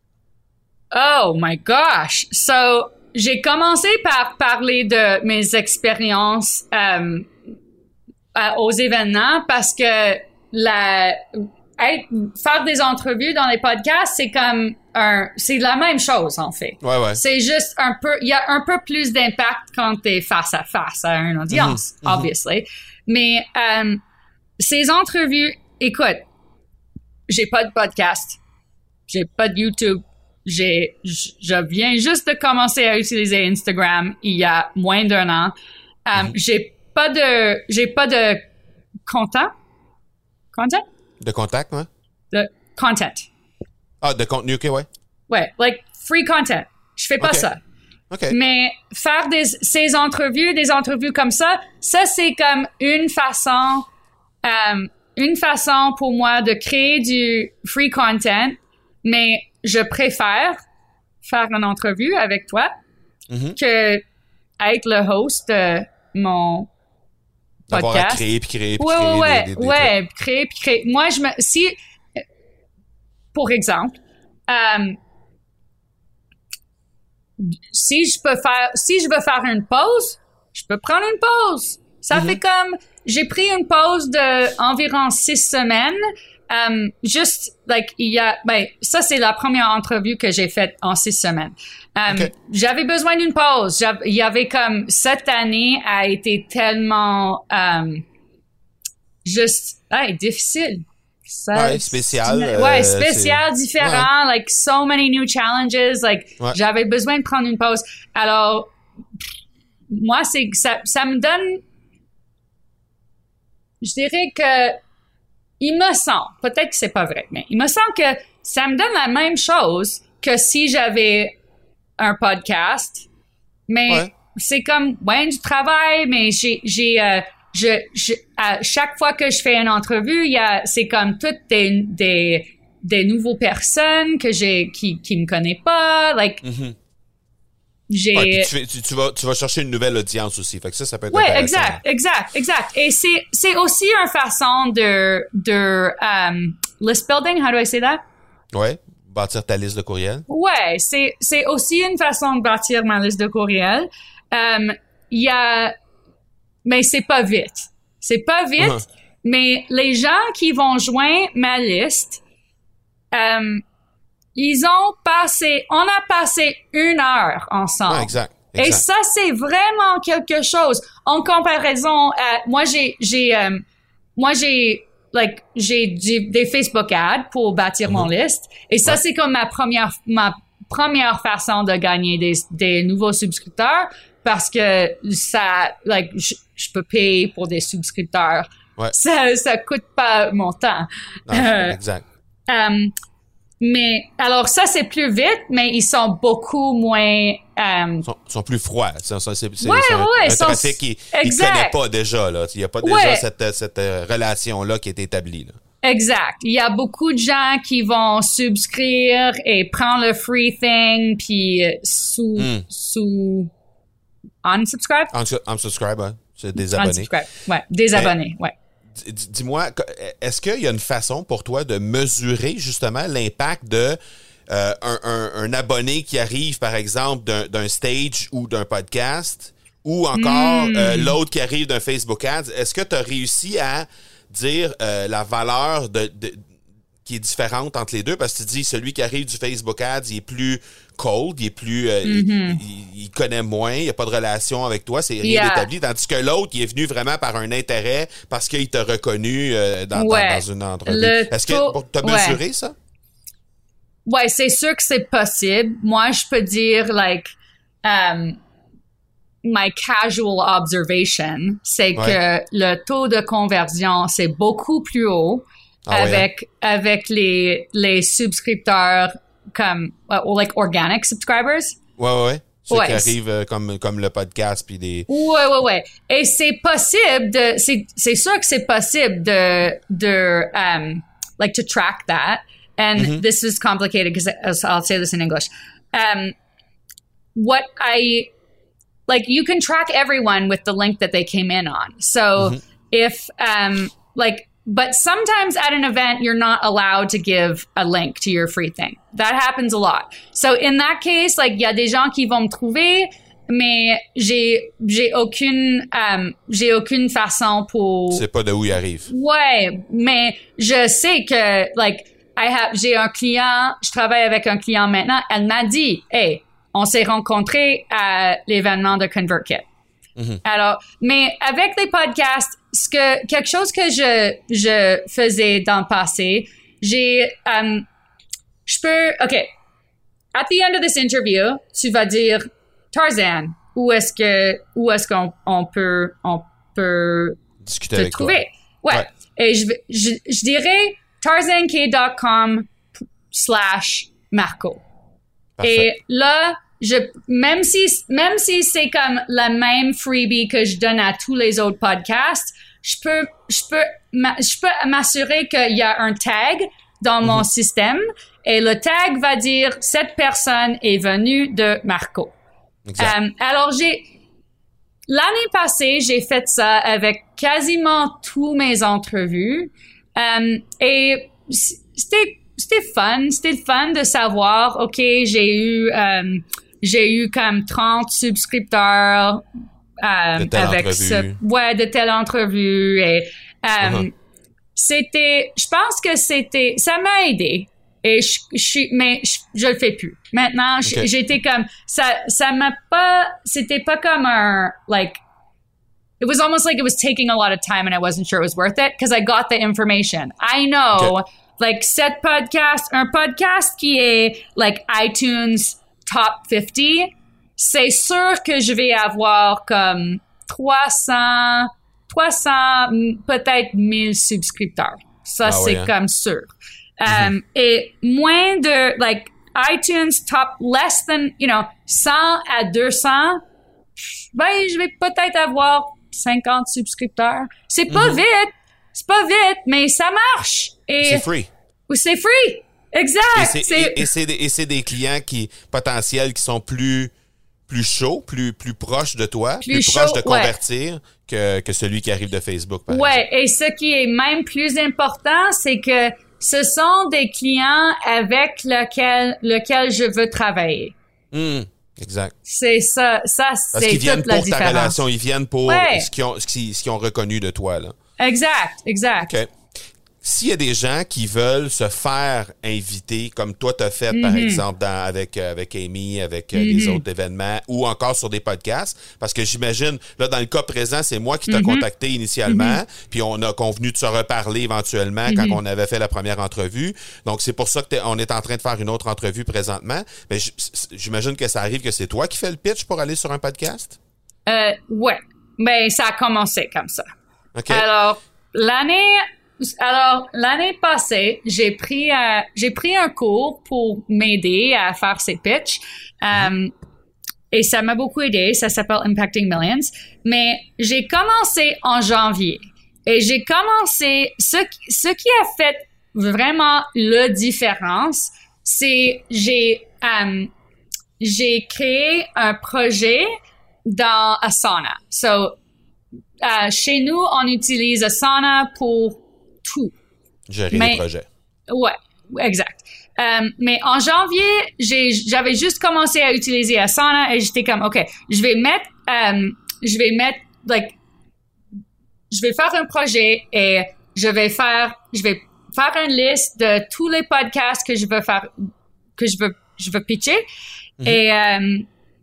Oh my gosh! So, j'ai commencé par parler de mes expériences euh, à, aux événements parce que la être, faire des entrevues dans les podcasts, c'est comme un, c'est la même chose en fait. Ouais, ouais. C'est juste un peu, il y a un peu plus d'impact quand t'es face à face à une audience, mm-hmm. obviously. Mais euh, ces entrevues, écoute, j'ai pas de podcast, j'ai pas de YouTube. J'ai, je viens juste de commencer à utiliser Instagram il y a moins d'un an. Um, mm-hmm. J'ai pas de, j'ai pas de content, content? De contact, ouais. De content. Ah, de contenu, ok, ouais. Ouais, like free content. Je fais pas okay. ça. Okay. Mais faire des, ces entrevues, des entrevues comme ça, ça c'est comme une façon, um, une façon pour moi de créer du free content, mais je préfère faire une entrevue avec toi mm-hmm. que être le host de mon podcast. D'avoir à créer puis créer puis ouais, créer. Ouais, des, des, des ouais, trucs. créer puis créer. Moi, je me, si, pour exemple, euh, si je peux faire, si je veux faire une pause, je peux prendre une pause. Ça mm-hmm. fait comme, j'ai pris une pause de environ six semaines. Um, juste, like, il y a, ben, ça, c'est la première entrevue que j'ai faite en six semaines. Um, okay. J'avais besoin d'une pause. J'avais, il y avait comme, cette année a été tellement, um, juste, ouais, difficile. Ça, ouais, spécial. Ouais, spécial, euh, différent, ouais. Like, so many new challenges. Like, ouais. j'avais besoin de prendre une pause. Alors, moi, c'est, ça, ça me donne, je dirais que, il me semble, peut-être que c'est pas vrai, mais il me semble que ça me donne la même chose que si j'avais un podcast. Mais ouais. c'est comme, ouais, du travail, mais j'ai, j'ai, euh, je, je, à chaque fois que je fais une entrevue, il y a, c'est comme toutes des, des, des nouvelles personnes que j'ai, qui, qui me connaissent pas, like, mm-hmm. j'ai... Ouais, tu, tu, tu, vas, tu vas chercher une nouvelle audience aussi. Fait que ça, ça peut être ouais, intéressant. exact, exact, exact. Et c'est, c'est aussi une façon de, de, um, list building, how do I say that? Ouais, bâtir ta liste de courriels. Ouais, c'est, c'est aussi une façon de bâtir ma liste de courriels. Um, il y a, mais c'est pas vite. C'est pas vite, uh-huh. mais les gens qui vont joindre ma liste, um, ils ont passé, on a passé une heure ensemble. Ouais, exact, exact. Et ça, c'est vraiment quelque chose. En comparaison à, moi, j'ai, j'ai, euh, moi, j'ai, like, j'ai du, des Facebook ads pour bâtir mm-hmm. mon liste. Et ça, ouais. c'est comme ma première, ma première façon de gagner des, des nouveaux subscripteurs parce que ça, like, je, je peux payer pour des subscripteurs. Ouais. Ça, ça coûte pas mon temps. Non, euh, exact. Um, mais alors ça c'est plus vite, mais ils sont beaucoup moins. Euh, ils sont, sont plus froids. C'est, c'est, c'est, ouais, c'est un, ouais, un sont, trafic qui ne connaît pas déjà là. Il n'y a pas déjà ouais. cette, cette relation là qui est établie là. Exact. Il y a beaucoup de gens qui vont subscrire et prendre le free thing puis sous mm. sous unsubscribe. Uns- unsubscribe, ouais. C'est des abonnés. Unsubscribe. Ouais, des abonnés, ouais. Dis-moi, est-ce qu'il y a une façon pour toi de mesurer justement l'impact de euh, un, un, un abonné qui arrive, par exemple, d'un, d'un stage ou d'un podcast, ou encore mm. euh, l'autre qui arrive d'un Facebook Ads? Est-ce que tu as réussi à dire euh, la valeur de, de, qui est différente entre les deux? Parce que tu dis, celui qui arrive du Facebook Ads, il est plus cold, il est plus, euh, mm-hmm. il, il, il connaît moins, il n'y a pas de relation avec toi, c'est rien yeah. d'établi. Tandis que l'autre, il est venu vraiment par un intérêt parce qu'il t'a reconnu euh, dans, ouais. dans, dans une entrevue. Le Est-ce taux... que tu as mesuré ouais. ça? Ouais, c'est sûr que c'est possible. Moi, je peux dire, like, um, my casual observation, c'est ouais. que le taux de conversion, c'est beaucoup plus haut ah avec, ouais. avec les, les subscripteurs comme, uh, like organic subscribers. Ouais, ouais, ouais. Ceux ouais. qui arrivent euh, comme, comme le podcast puis des... Ouais, ouais, ouais. Et c'est possible de, c'est, c'est sûr que c'est possible de, de, um, like to track that. And mm-hmm. this is complicated because I'll say this in English. Um, what I, like you can track everyone with the link that they came in on. So mm-hmm. if, um, like, but sometimes at an event, you're not allowed to give a link to your free thing. That happens a lot. So in that case, like, il y a des gens qui vont me trouver, mais j'ai, j'ai aucune, um, j'ai aucune façon pour... Tu sais pas de où ils arrivent. Ouais, mais je sais que, like, I have, j'ai un client, je travaille avec un client maintenant, elle m'a dit, hey, on s'est rencontrés à l'événement de ConvertKit. Mm-hmm. Alors, mais avec les podcasts, ce que, quelque chose que je, je faisais dans le passé, j'ai, um, je peux, OK, at the end of this interview, tu vas dire, Tarzan, où est-ce que, où est-ce qu'on on peut, on peut discuter te avec trouver? Toi. Ouais. ouais. Et je, je, je dirais tarzank.com slash Marco. Parfait. Et là, je, même si, même si c'est comme la même freebie que je donne à tous les autres podcasts, je peux, je peux, je peux m'assurer qu'il y a un tag dans mm-hmm. mon système et le tag va dire cette personne est venue de Marco. Exact. Um, alors j'ai, l'année passée, j'ai fait ça avec quasiment tous mes entrevues. Um, et c'était, c'était fun. C'était fun de savoir, OK, j'ai eu, um, j'ai eu comme trente subscripteurs, um, de telle avec entrevue. ce, ouais, de telle entrevue. Et, um, uh-huh. c'était, je pense que c'était, ça m'a aidé. Et je, je mais je, je le fais plus. Maintenant, okay. j'étais comme, ça, ça m'a pas, c'était pas comme un, like, it was almost like it was taking a lot of time and I wasn't sure it was worth it because I got the information. I know, okay. like, cette podcast, un podcast qui est, like, iTunes Top cinquante, c'est sûr que je vais avoir comme trois cents, trois cents, peut-être mille subscripteurs. Ça, ah, c'est ouais, hein? Comme sûr. Mm-hmm. Um, et moins de, like, iTunes Top less than, you know, cent à deux cents, ben, je vais peut-être avoir cinquante subscripteurs. C'est pas mm-hmm. vite, c'est pas vite, mais ça marche. Et c'est free. C'est free. Exact. Et c'est, c'est... Et, et, c'est des, et c'est des clients qui, potentiels qui sont plus, plus chauds, plus, plus proches de toi, plus, plus chaud, proches de convertir ouais. que, que celui qui arrive de Facebook, par ouais, exemple. Et ce qui est même plus important, c'est que ce sont des clients avec lequel, lequel je veux travailler. Mmh, exact. C'est ça, ça, c'est Parce qu'ils viennent toute la pour différence. ta relation, ils viennent pour ouais. ce, qu'ils ont, ce, qu'ils, ce qu'ils ont reconnu de toi, là. Exact, exact. OK. S'il y a des gens qui veulent se faire inviter, comme toi t'as fait, mm-hmm. par exemple, dans, avec, avec Amy, avec mm-hmm. les autres événements, ou encore sur des podcasts, parce que j'imagine, là, dans le cas présent, c'est moi qui t'ai mm-hmm. contacté initialement, mm-hmm. puis on a convenu de se reparler éventuellement mm-hmm. quand on avait fait la première entrevue. Donc, c'est pour ça qu'on est en train de faire une autre entrevue présentement. Mais j'imagine que ça arrive que c'est toi qui fais le pitch pour aller sur un podcast? Euh, ouais. Mais ça a commencé comme ça. OK. Alors, l'année... alors l'année passée, j'ai pris euh, j'ai pris un cours pour m'aider à faire ces pitchs. Mm-hmm. Um, et ça m'a beaucoup aidé. Ça s'appelle Impacting Millions. Mais j'ai commencé en janvier. Et j'ai commencé, ce, ce qui a fait vraiment la différence, c'est j'ai um, j'ai créé un projet dans Asana. So, uh, chez nous, on utilise Asana pour tout. Gérer mais, les projets. Ouais, exact. Um, mais en janvier, j'ai, j'avais juste commencé à utiliser Asana et j'étais comme, OK, je vais mettre, um, je vais mettre, like, je vais faire un projet et je vais faire, je vais faire une liste de tous les podcasts que je veux faire, que je veux, je veux pitcher. Mm-hmm. Et, um,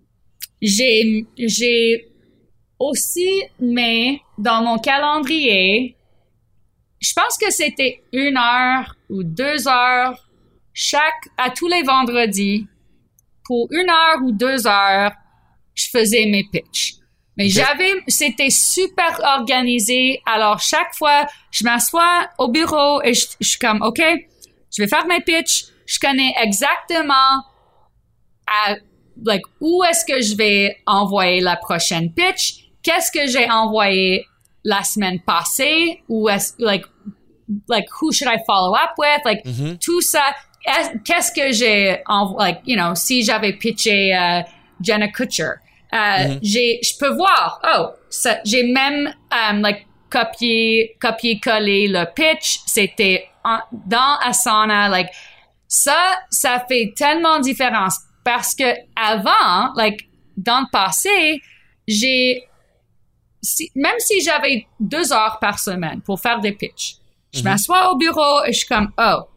j'ai, j'ai aussi mis dans mon calendrier, je pense que c'était une heure ou deux heures chaque, à tous les vendredis, pour une heure ou deux heures, je faisais mes pitchs. Mais okay. j'avais, c'était super organisé. Alors, chaque fois, je m'assois au bureau et je, je suis comme, OK, je vais faire mes pitchs. Je connais exactement à, like, où est-ce que je vais envoyer la prochaine pitch? Qu'est-ce que j'ai envoyé la semaine passée? Ou est-ce, like, like, who should I follow up with? Like, mm-hmm. tout ça. Qu'est-ce que j'ai, like, you know, si j'avais pitché uh, Jenna Kutcher, uh, mm-hmm. j'ai, je peux voir, oh, ça, j'ai même, um, like, copié, copié-collé le pitch, c'était en, dans Asana, like, ça, ça fait tellement de différence parce que avant, like, dans le passé, j'ai, si, même si j'avais deux heures par semaine pour faire des pitchs, je mm-hmm. m'assois au bureau et je suis comme, oh,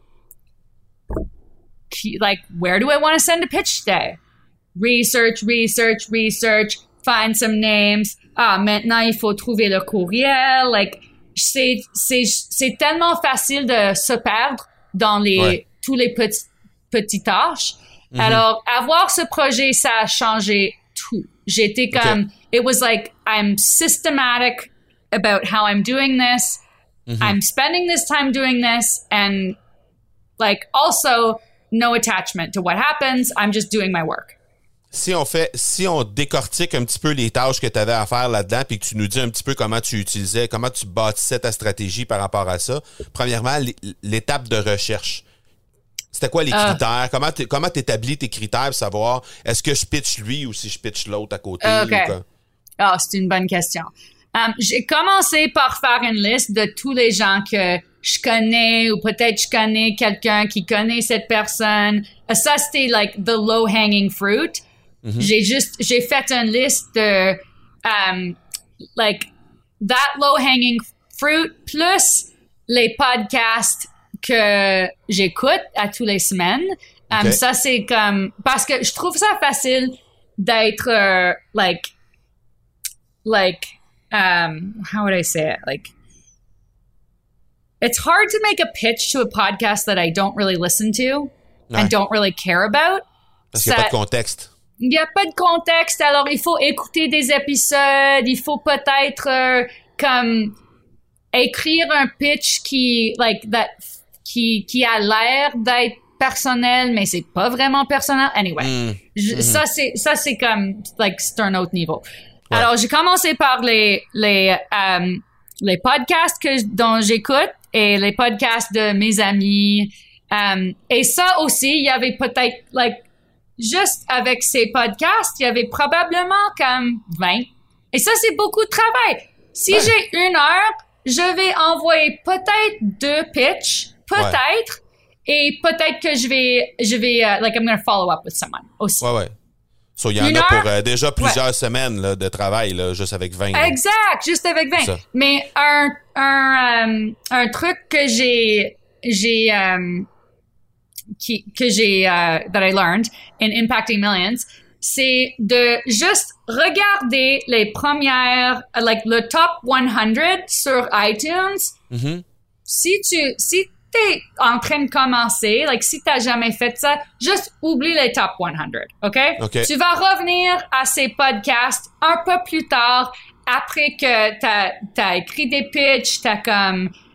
like, where do I want to send a pitch today? Research, research, research, find some names. Ah, maintenant, il faut trouver le courriel. Like, c'est, c'est, c'est tellement facile de se perdre dans les, ouais. tous les petits, petites tâches. Mm-hmm. Alors, avoir ce projet, ça a changé tout. J'étais comme, okay. It was like, I'm systematic about how I'm doing this. Mm-hmm. I'm spending this time doing this. And, like, also, no attachment to what happens. I'm just doing my work. Si on fait, si on décortique un petit peu les tâches que tu avais à faire là-dedans, puis que tu nous dis un petit peu comment tu utilisais, comment tu bâtissais ta stratégie par rapport à ça. Premièrement, l'étape de recherche. C'était quoi les uh, critères? Comment tu comment t'établis tes critères pour savoir est-ce que je pitch lui ou si je pitch l'autre à côté? OK. Ou quoi? Oh, c'est une bonne question. Um, j'ai commencé par faire une liste de tous les gens que je connais ou peut-être je connais quelqu'un qui connaît cette personne. Ça, c'était like the low-hanging fruit. Mm-hmm. J'ai juste, j'ai fait une liste de, um, like, that low-hanging fruit plus les podcasts que j'écoute à tous les semaines. Um, okay. Ça, c'est comme, parce que je trouve ça facile d'être, uh, like, like, um, how would I say it? Like, it's hard to make a pitch to a podcast that I don't really listen to ouais. and don't really care about. Parce qu'il n'y a pas de contexte. Il n'y a pas de contexte, alors il faut écouter des épisodes, il faut peut-être euh, comme écrire un pitch qui, like, that, qui, qui a l'air d'être personnel, mais c'est pas vraiment personnel. Anyway, mm. je, mm-hmm. ça c'est, ça c'est comme, like, c'est un autre niveau. Ouais. Alors j'ai commencé par les, les, um, les podcasts que, dont j'écoute et les podcasts de mes amis. Um, et ça aussi, il y avait peut-être, like, juste avec ces podcasts, il y avait probablement comme vingt. Et ça, c'est beaucoup de travail. Si ouais. j'ai une heure, je vais envoyer peut-être deux pitchs, peut-être, ouais. et peut-être que je vais, je vais, uh, like, I'm going to follow up with someone aussi. Ouais, ouais. So, il y en une a heure, pour euh, déjà plusieurs ouais. semaines là, de travail, là, juste avec vingt. Exact, là. Juste avec vingt. Mais un, un, um, un truc que j'ai, j'ai, um, qui, que j'ai, uh, that I learned in Impacting Millions, c'est de juste regarder les premières, like, le top one hundred sur iTunes. Mm-hmm. Si tu, si t'es en train de commencer, like, si t'as jamais fait ça, juste oublie les top one hundred, OK? okay. Tu vas revenir à ces podcasts un peu plus tard, après que t'as, t'as écrit des pitchs, t'as comme,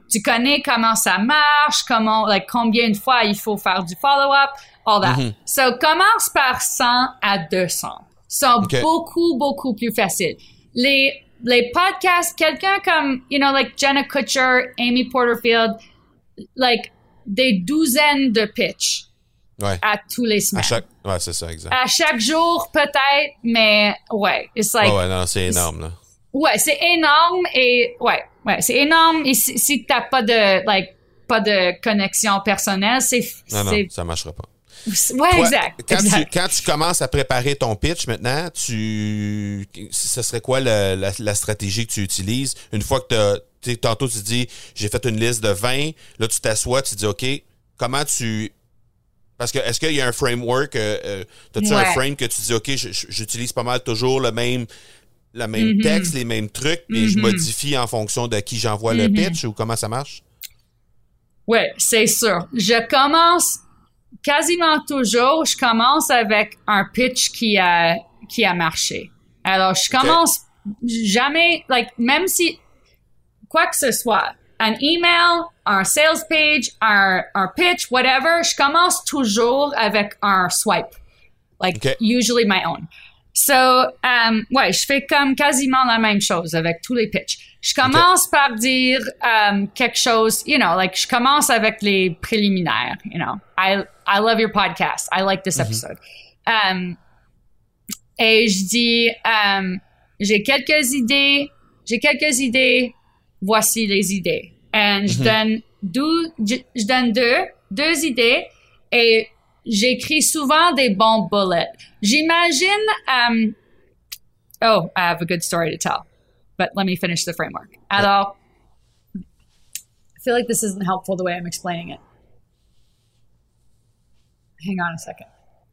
tu connais comment ça marche, comment, like, combien de fois il faut faire du follow-up, all that. Mm-hmm. So, commence par cent à deux cents. sont okay. beaucoup, beaucoup plus faciles. Les, les podcasts, quelqu'un comme, you know, like Jenna Kutcher, Amy Porterfield, like, des douzaines de pitch ouais. à tous les semaines. À chaque, ouais, c'est ça, exact. À chaque jour, peut-être, mais ouais, it's like... Oh ouais, non, c'est énorme, là. Ouais, c'est énorme et, ouais, ouais, c'est énorme et si, si t'as pas de, like, pas de connexion personnelle, c'est... Non, c'est... non, ça marchera pas. Ouais, Toi, exact. Quand, exact. Tu, quand tu commences à préparer ton pitch maintenant, tu, ce serait quoi le, la, la stratégie que tu utilises? Une fois que t'as, t'sais, tantôt tu dis, j'ai fait une liste de vingt, là tu t'assois, tu dis, OK, comment tu... Parce que, est-ce qu'il y a un framework, euh, euh, t'as-tu ouais. un frame que tu dis, OK, j'utilise pas mal toujours le même, le même mm-hmm. texte, les mêmes trucs, puis mm-hmm. je modifie en fonction de qui j'envoie mm-hmm. le pitch ou comment ça marche? Ouais, c'est sûr. Je commence... Quasiment toujours, je commence avec un pitch qui a qui a marché. Alors, je commence okay. jamais, like, même si quoi que ce soit, un email, un sales page, un, un pitch, whatever, je commence toujours avec un swipe, like okay. usually my own. So, um, ouais, je fais comme quasiment la même chose avec tous les pitchs. Je commence okay. par dire um, quelque chose, you know, like je commence avec les préliminaires, you know. I I love your podcast. I like this episode. Mm-hmm. Um, et je dis, um, j'ai quelques idées, j'ai quelques idées, voici les idées. Et mm-hmm. je donne deux, je, je donne deux, deux idées et j'écris souvent des bons bullets. J'imagine, um, oh, I have a good story to tell, but let me finish the framework. Alors, I feel like this isn't helpful the way I'm explaining it. Hang on a second.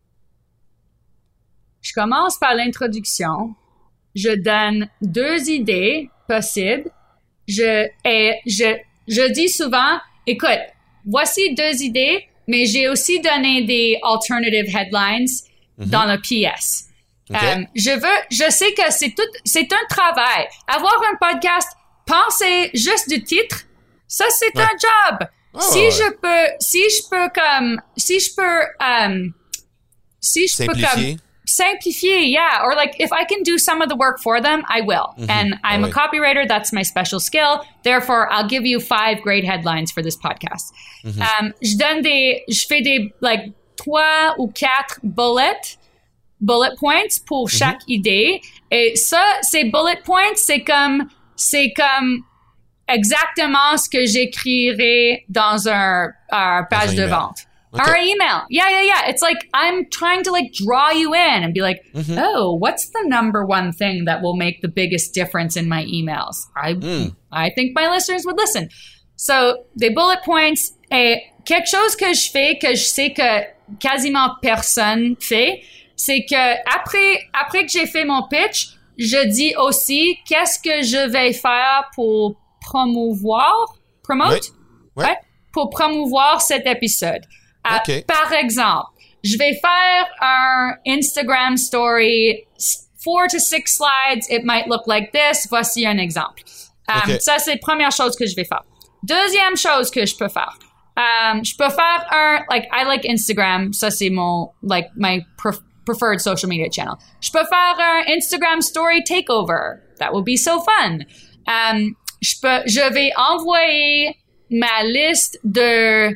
Je commence par l'introduction. Je donne deux idées possibles. Je, et je, je dis souvent, écoute, voici deux idées, mais j'ai aussi donné des alternative headlines mm-hmm. dans le P S. Okay. Um, je veux, je sais que c'est tout, c'est un travail. Avoir un podcast, penser juste du titre, ça c'est ouais. un job. Oh, si ouais. je peux, si je peux comme, si je peux, um, si je simplifier. peux comme simplifier, yeah, or like if I can do some of the work for them, I will. Mm-hmm. And I'm oh, a ouais. copywriter, that's my special skill. Therefore, I'll give you five great headlines for this podcast. Mm-hmm. Um, je donne des, je fais des like trois ou quatre bullets, bullet points pour mm-hmm. chaque idée. Et ça, ces bullet points, c'est comme, c'est comme exactement ce que j'écrirais dans un, un page dans un de email. Vente. Okay. Or email. Yeah, yeah, yeah. It's like I'm trying to like draw you in and be like, mm-hmm. oh, what's the number one thing that will make the biggest difference in my emails? I mm. I think my listeners would listen. So, des bullet points. Et quelque chose que je fais, que je sais que quasiment personne fait, c'est que après, après que j'ai fait mon pitch, je dis aussi qu'est-ce que je vais faire pour promouvoir, promote, oui. Ouais. pour promouvoir cet épisode. Okay. Uh, par exemple, je vais faire un Instagram story, four to six slides, it might look like this. Voici un exemple. Um, okay. Ça, c'est la première chose que je vais faire. Deuxième chose que je peux faire. Um, je peux faire un, like, I like Instagram. Ça, c'est mon, like, my pref- preferred social media channel. Je peux faire un Instagram story takeover. That would be so fun. Um, je peux, je vais envoyer ma liste de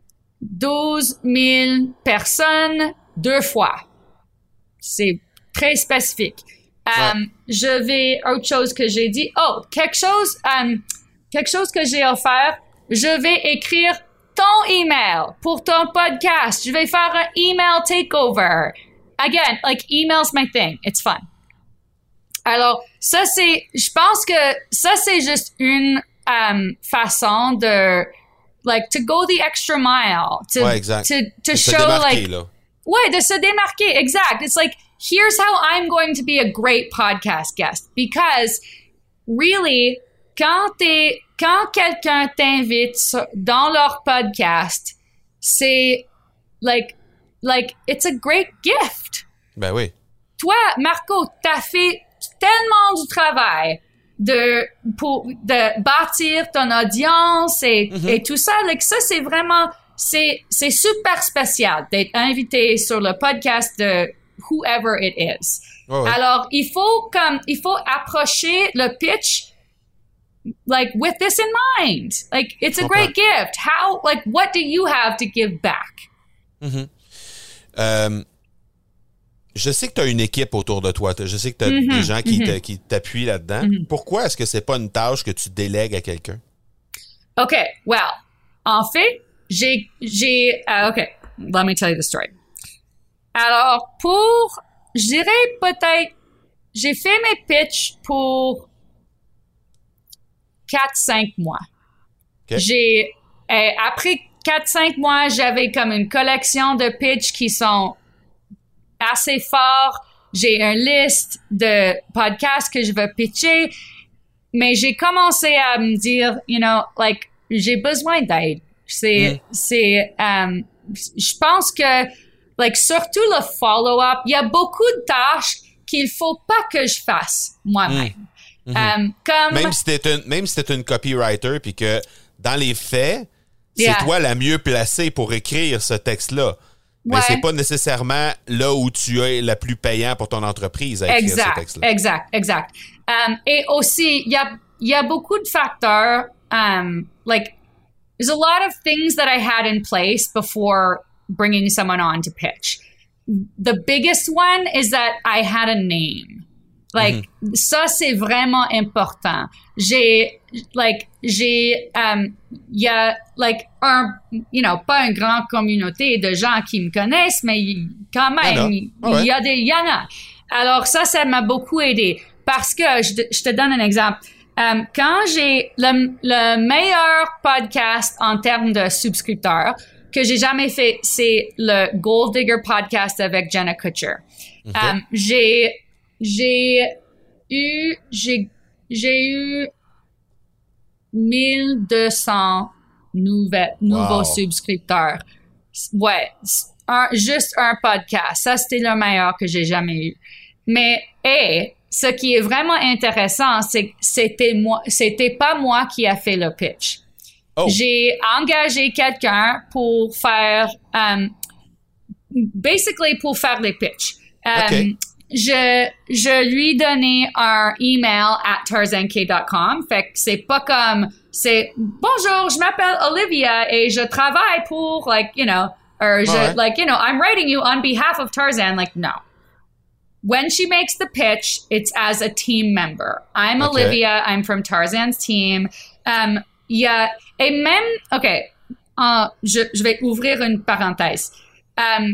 douze mille personnes deux fois. C'est très spécifique. Um, ouais. Je vais, autre chose que j'ai dit, oh, quelque chose, um, quelque chose que j'ai offert, je vais écrire ton email pour ton podcast. Je vais faire un email takeover. Again, like, email's my thing. It's fun. Alors, ça c'est, je pense que ça c'est juste une um, façon de, like, to go the extra mile, to, ouais, exact. to, to de show, se démarquer, like, là. ouais, de se démarquer, exact. It's like, here's how I'm going to be a great podcast guest. Because, really, quand t'es, quand quelqu'un t'invite dans leur podcast, c'est, like, like, it's a great gift. Ben oui. Toi, Marco, t'as fait tellement du travail de pour de bâtir ton audience et, mm-hmm. et tout ça. Like, ça, c'est vraiment, c'est, c'est super spécial d'être invité sur le podcast de whoever it is. Oh, ouais. Alors, il faut comme, il faut approcher le pitch like with this in mind. Like, it's a great gift. How, like, what do you have to give back? Mm-hmm. Euh, je sais que tu as une équipe autour de toi. Je sais que tu as mm-hmm. des gens qui, mm-hmm. qui t'appuient là-dedans. Mm-hmm. Pourquoi est-ce que c'est pas une tâche que tu délègues à quelqu'un? OK. Well, en fait, j'ai, j'ai, uh, OK. Let me tell you the story. Alors, pour, je dirais peut-être, j'ai fait mes pitchs pour quatre cinq mois. Okay. J'ai, euh, après quatre cinq mois, j'avais comme une collection de pitchs qui sont assez forts. J'ai une liste de podcasts que je veux pitcher, mais j'ai commencé à me dire, you know, like, j'ai besoin d'aide. C'est, mm. c'est, um, je pense que, like, surtout le follow-up, il y a beaucoup de tâches qu'il faut pas que je fasse moi-même. Mm. Mm-hmm. Um, comme... Même si t'es une, même si t'es une copywriter puis que dans les faits, yeah. c'est toi la mieux placée pour écrire ce texte-là. Mais ouais. c'est pas nécessairement là où tu es la plus payant pour ton entreprise à écrire exact, ce texte-là. Exact, exact. Um, et aussi, il y a, y a beaucoup de facteurs. Um, like, there's a lot of things that I had in place before bringing someone on to pitch. The biggest one is that I had a name. Like, mm-hmm. ça, c'est vraiment important. J'ai, like, j'ai, um, il y a, like, un, you know, pas une grande communauté de gens qui me connaissent, mais quand même, il oh ouais. y a des, il y en a. Alors, ça, ça m'a beaucoup aidé. Parce que, je, je te donne un exemple. Um, quand j'ai le, le meilleur podcast en termes de subscripteurs que j'ai jamais fait, c'est le Gold Digger podcast avec Jenna Kutcher. Okay. Um, j'ai, J'ai eu, j'ai, j'ai eu mille deux cents nouvelles, nouveaux wow. subscripteurs. Ouais. Un, juste un podcast. Ça, c'était le meilleur que j'ai jamais eu. Mais, et, ce qui est vraiment intéressant, c'est que c'était moi, c'était pas moi qui a fait le pitch. Oh. J'ai engagé quelqu'un pour faire, um, basically pour faire les pitchs. Um, okay. Je, je lui donnais un email at tarzan k dot com. Fait que c'est pas comme, c'est, bonjour, je m'appelle Olivia et je travaille pour, like, you know, or je, right. like, you know, I'm writing you on behalf of Tarzan. Like, no. When she makes the pitch, it's as a team member. I'm okay. Olivia. I'm from Tarzan's team. Um, yeah. Et même, okay, uh, je, je vais ouvrir une parenthèse. Um,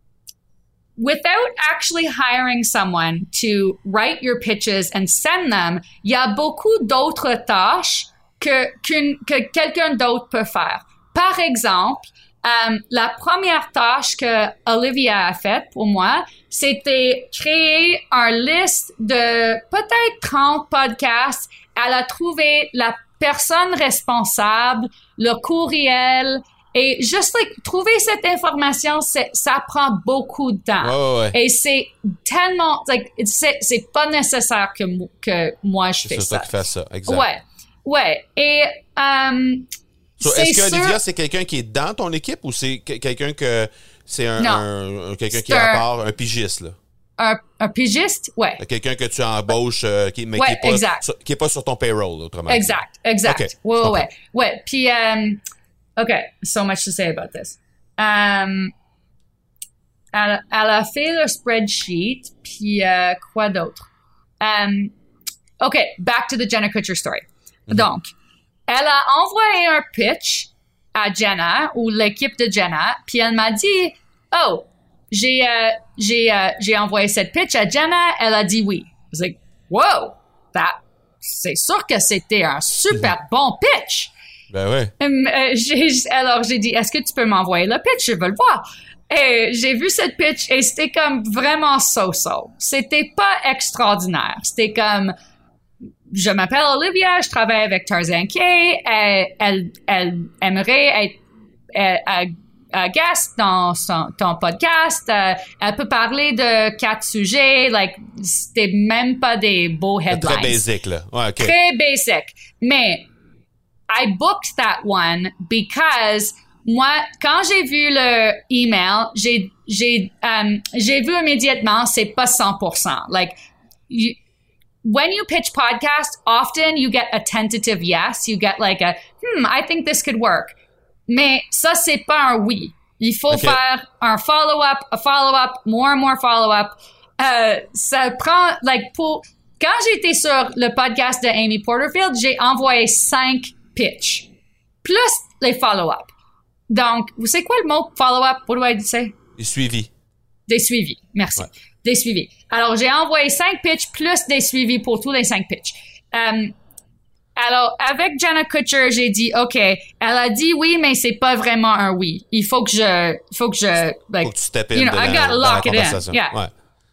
Without actually hiring someone to write your pitches and send them, il y a beaucoup d'autres tâches que, qu'une, que quelqu'un d'autre peut faire. Par exemple, um, la première tâche que Olivia a faite pour moi, c'était créer une liste de peut-être trente podcasts. Elle a trouvé la personne responsable, le courriel. Et juste, like, trouver cette information, c'est, ça prend beaucoup de temps. Ouais, ouais. Et c'est tellement, like, c'est, c'est pas nécessaire que, que moi, je c'est fais ça. C'est toi qui fais ça, exact. Ouais, ouais. Et, um, so, c'est est-ce que sûr... Olivia, c'est quelqu'un qui est dans ton équipe ou c'est quelqu'un que, c'est un, un, un quelqu'un c'est qui est à part, un pigiste, là? Un, un pigiste, ouais. Quelqu'un que tu embauches, euh, qui, mais ouais, qui est pas, exact. sur, qui est pas sur ton payroll, autrement. Exact, exact. Okay, ouais, ouais, ouais, ouais. Puis, um, okay, so much to say about this. Um, elle, elle a fait le spreadsheet, puis euh, quoi d'autre? Um, okay, back to the Jenna Kutcher story. Mm-hmm. Donc, elle a envoyé un pitch à Jenna, ou l'équipe de Jenna, puis elle m'a dit, oh, j'ai, euh, j'ai, euh, j'ai envoyé cette pitch à Jenna, elle a dit oui. I was like, wow, that, c'est sûr que c'était un super mm-hmm. bon pitch. Ben ouais. Euh, j'ai, alors, j'ai dit, est-ce que tu peux m'envoyer le pitch? Je veux le voir. Et j'ai vu cette pitch et c'était comme vraiment so-so. C'était pas extraordinaire. C'était comme, je m'appelle Olivia, je travaille avec Tarzan K. Elle, elle, elle aimerait être, elle, elle, uh, guest dans son, ton podcast. Uh, elle peut parler de quatre sujets. Like, c'était même pas des beaux headlines. Très basic, là. Ouais, okay. Très basic. Mais I booked that one because moi, quand j'ai vu le email, j'ai j'ai um, j'ai vu immédiatement c'est pas cent pour cent. Like, you, when you pitch podcast, often you get a tentative yes. You get like a hmm, I think this could work. Mais ça c'est pas un oui. Il faut okay. faire un follow-up, a follow-up, more and more follow-up. Euh, ça prend like pour quand j'étais sur le podcast de Amy Porterfield, j'ai envoyé cinq pitch plus les follow-up. Donc, vous savez quoi le mot follow-up? What do I say? Des suivis. Des suivis. Merci. Ouais. Des suivis. Alors, j'ai envoyé cinq pitchs plus des suivis pour tous les cinq pitchs. Um, alors, avec Jenna Kutcher, j'ai dit, OK, elle a dit oui, mais c'est pas vraiment un oui. Il faut que je, il faut que je, like, faut que tu tapes in you know, I gotta lock it in. Yeah. Ouais.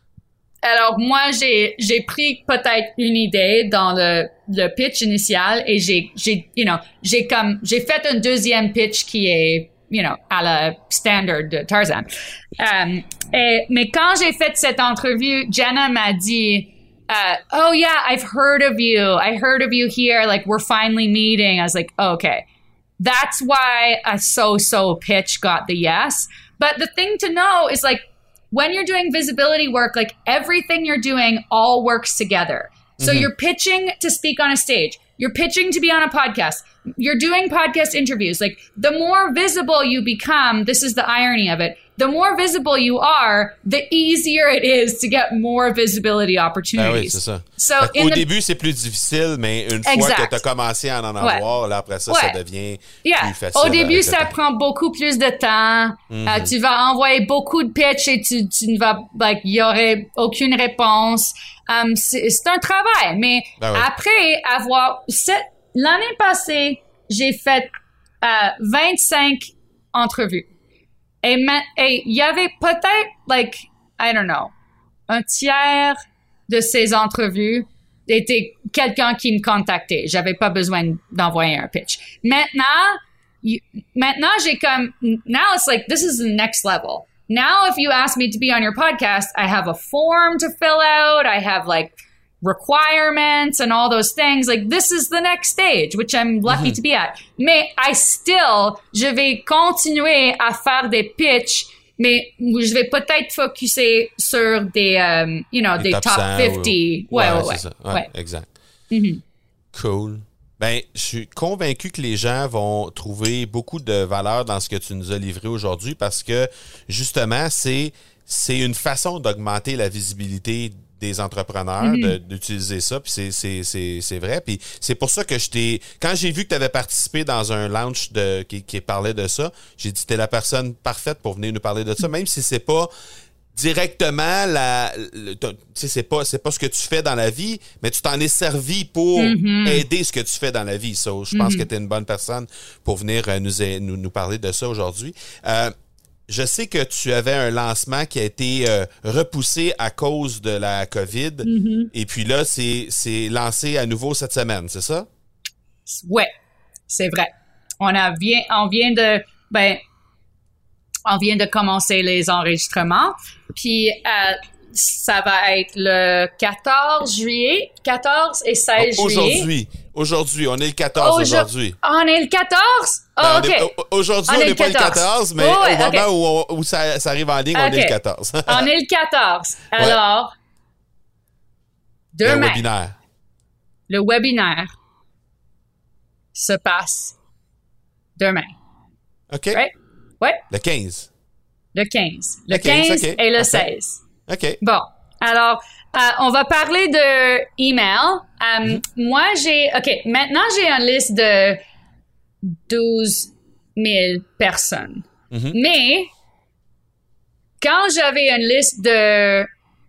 Alors, moi, j'ai, j'ai pris peut-être une idée dans le, le pitch initial et j'ai, j'ai, you know, j'ai comme, j'ai fait un deuxième pitch qui est, you know, à la standard de Tarzan. Um, et, mais quand j'ai fait cette entrevue, Jenna m'a dit, uh, oh yeah, I've heard of you. I heard of you here. Like, we're finally meeting. I was like, oh, okay. That's why a so-so pitch got the yes. But the thing to know is like, when you're doing visibility work, like everything you're doing all works together. So mm-hmm. you're pitching to speak on a stage. You're pitching to be on a podcast. You're doing podcast interviews. Like the more visible you become, this is the irony of it. The more visible you are, the easier it is to get more visibility opportunities. Ben oui, c'est ça. So Au the... début, c'est plus difficile, mais une exact. fois que tu as commencé à en avoir, ouais. là, après ça, ouais. ça devient yeah. plus facile. Au début, ça prend beaucoup plus de temps. Mm-hmm. Euh, tu vas envoyer beaucoup de pitch et tu, tu ne vas, like, il y aurait aucune réponse. Um, c'est, c'est un travail, mais ben oui. après avoir, cette, l'année passée, j'ai fait euh, vingt-cinq entrevues. Et il y avait peut-être, like, I don't know, un tiers de ces entrevues était quelqu'un qui me contactait. J'avais pas besoin d'envoyer un pitch. Maintenant, you, maintenant j'ai comme, now it's like, this is the next level. Now, if you ask me to be on your podcast, I have a form to fill out. I have like requirements and all those things. Like, this is the next stage, which I'm lucky mm-hmm. to be at. Mais I still, je vais continuer à faire des pitchs, mais je vais peut-être focuser sur des, um, you know, des, des top, top cinquante. Ou... Ouais, ouais, ouais, ouais. C'est ça. Ouais, ouais. Exact. Mm-hmm. Cool. Ben, je suis convaincu que les gens vont trouver beaucoup de valeur dans ce que tu nous as livré aujourd'hui parce que, justement, c'est, c'est une façon d'augmenter la visibilité des entrepreneurs, mm-hmm. de, d'utiliser ça, puis c'est, c'est, c'est, c'est vrai. Puis c'est pour ça que je t'ai... Quand j'ai vu que tu avais participé dans un launch de, qui, qui parlait de ça, j'ai dit t'es la personne parfaite pour venir nous parler de ça, même si c'est pas directement la... Tu sais, c'est pas, c'est pas ce que tu fais dans la vie, mais tu t'en es servi pour mm-hmm. aider ce que tu fais dans la vie. So, je pense mm-hmm. que tu es une bonne personne pour venir nous, nous, nous parler de ça aujourd'hui. Euh, Je sais que tu avais un lancement qui a été euh, repoussé à cause de la COVID. Mm-hmm. Et puis là, c'est, c'est lancé à nouveau cette semaine, c'est ça? Ouais, c'est vrai. On a vient, on vient de, ben, on vient de commencer les enregistrements. Puis euh, ça va être le quatorze juillet, quatorze et seize oh, aujourd'hui. juillet. Aujourd'hui. Aujourd'hui, on est le quatorze Aujourd- aujourd'hui. On est le quatorze? Oh, ben, OK. Est, aujourd'hui, on n'est pas le quatorze, mais oh, ouais, au moment okay. où, on, où ça, ça arrive en ligne, okay. on est le quatorze. On est le quatorze. Alors, ouais. demain, le webinaire. Le webinaire se passe demain. OK. Right? Ouais. Le quinze. Le quinze. Le, le quinze, quinze okay. et le okay. seize. OK. Bon. Alors, euh, on va parler de email. Um, mm-hmm. Moi, j'ai... OK, maintenant, j'ai une liste de douze mille personnes. Mm-hmm. Mais, quand j'avais une liste de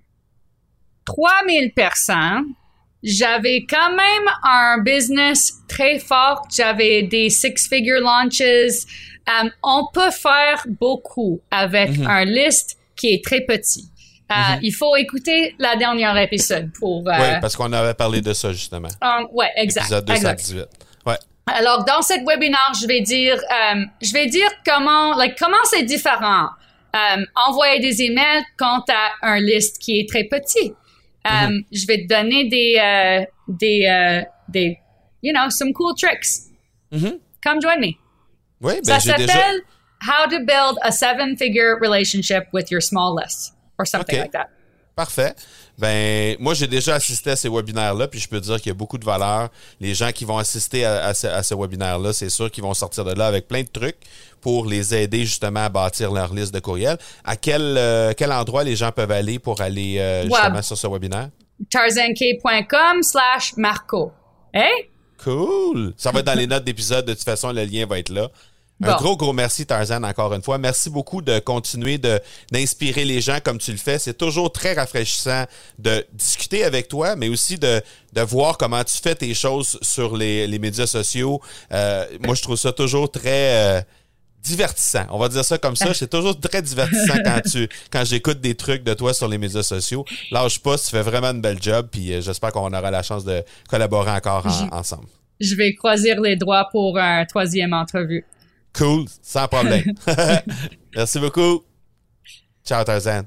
trois mille personnes, j'avais quand même un business très fort. J'avais des six-figure launches. Um, on peut faire beaucoup avec mm-hmm. un liste qui est très petit. Uh, mm-hmm. Il faut écouter la dernière épisode pour... Uh, oui, parce qu'on avait parlé de ça, justement. Um, ouais, exact. Épisode deux cent dix-huit. Exact. Ouais. Alors, dans cette webinaire, je vais dire, euh, je vais dire comment, like, comment c'est différent. Euh, envoyer des emails quand t'as un liste qui est très petit. Euh, mm-hmm. Je vais te donner des, euh, des, euh, des, you know, some cool tricks. Mm-hmm. Come join me. Oui, ben, Ça j'ai s'appelle déjà... How to build a seven-figure relationship with your small list or something okay. like that. Parfait. Ben, moi, j'ai déjà assisté à ces webinaires-là, puis je peux dire qu'il y a beaucoup de valeur. Les gens qui vont assister à, à, ce, à ce webinaire-là, c'est sûr qu'ils vont sortir de là avec plein de trucs pour les aider justement à bâtir leur liste de courriels. À quel, euh, quel endroit les gens peuvent aller pour aller euh, justement ouais. sur ce webinaire? tarzan k.com slash Marco. Hey? Cool! Ça va être dans les notes d'épisode. De toute façon, le lien va être là. Bon. Un gros, gros merci, Tarzan, encore une fois. Merci beaucoup de continuer de, d'inspirer les gens comme tu le fais. C'est toujours très rafraîchissant de discuter avec toi, mais aussi de, de voir comment tu fais tes choses sur les, les médias sociaux. Euh, moi, je trouve ça toujours très... Euh, divertissant. On va dire ça comme ça. C'est toujours très divertissant quand tu, quand j'écoute des trucs de toi sur les médias sociaux. Lâche pas, tu fais vraiment une belle job, puis euh, j'espère qu'on aura la chance de collaborer encore en, je, ensemble. Je vais croiser les doigts pour une troisième entrevue. Cool, sans problème. Merci beaucoup. Ciao, Tarzan.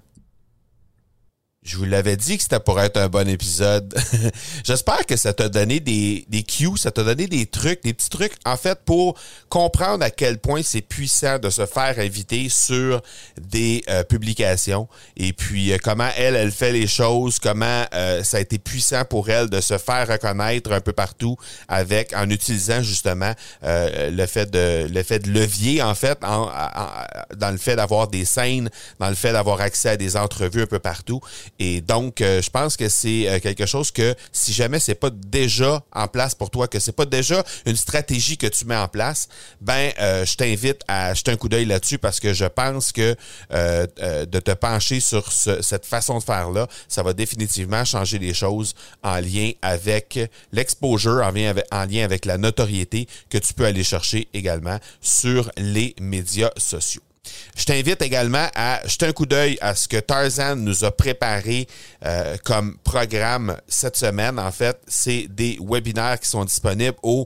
Je vous l'avais dit que c'était pour être un bon épisode. J'espère que ça t'a donné des, des cues, ça t'a donné des trucs, des petits trucs, en fait, pour comprendre à quel point c'est puissant de se faire inviter sur des euh, publications et puis euh, comment elle, elle fait les choses, comment euh, ça a été puissant pour elle de se faire reconnaître un peu partout avec, en utilisant justement euh, le fait de, le fait de levier, en fait, en, en, dans le fait d'avoir des scènes, dans le fait d'avoir accès à des entrevues un peu partout. Et donc, euh, je pense que c'est euh, quelque chose que si jamais c'est pas déjà en place pour toi, que c'est pas déjà une stratégie que tu mets en place, ben euh, je t'invite à jeter un coup d'œil là-dessus parce que je pense que euh, euh, de te pencher sur ce, cette façon de faire-là, ça va définitivement changer les choses en lien avec l'exposure, en lien avec, en lien avec la notoriété que tu peux aller chercher également sur les médias sociaux. Je t'invite également à jeter un coup d'œil à ce que Tarzan nous a préparé euh, comme programme cette semaine. En fait, c'est des webinaires qui sont disponibles au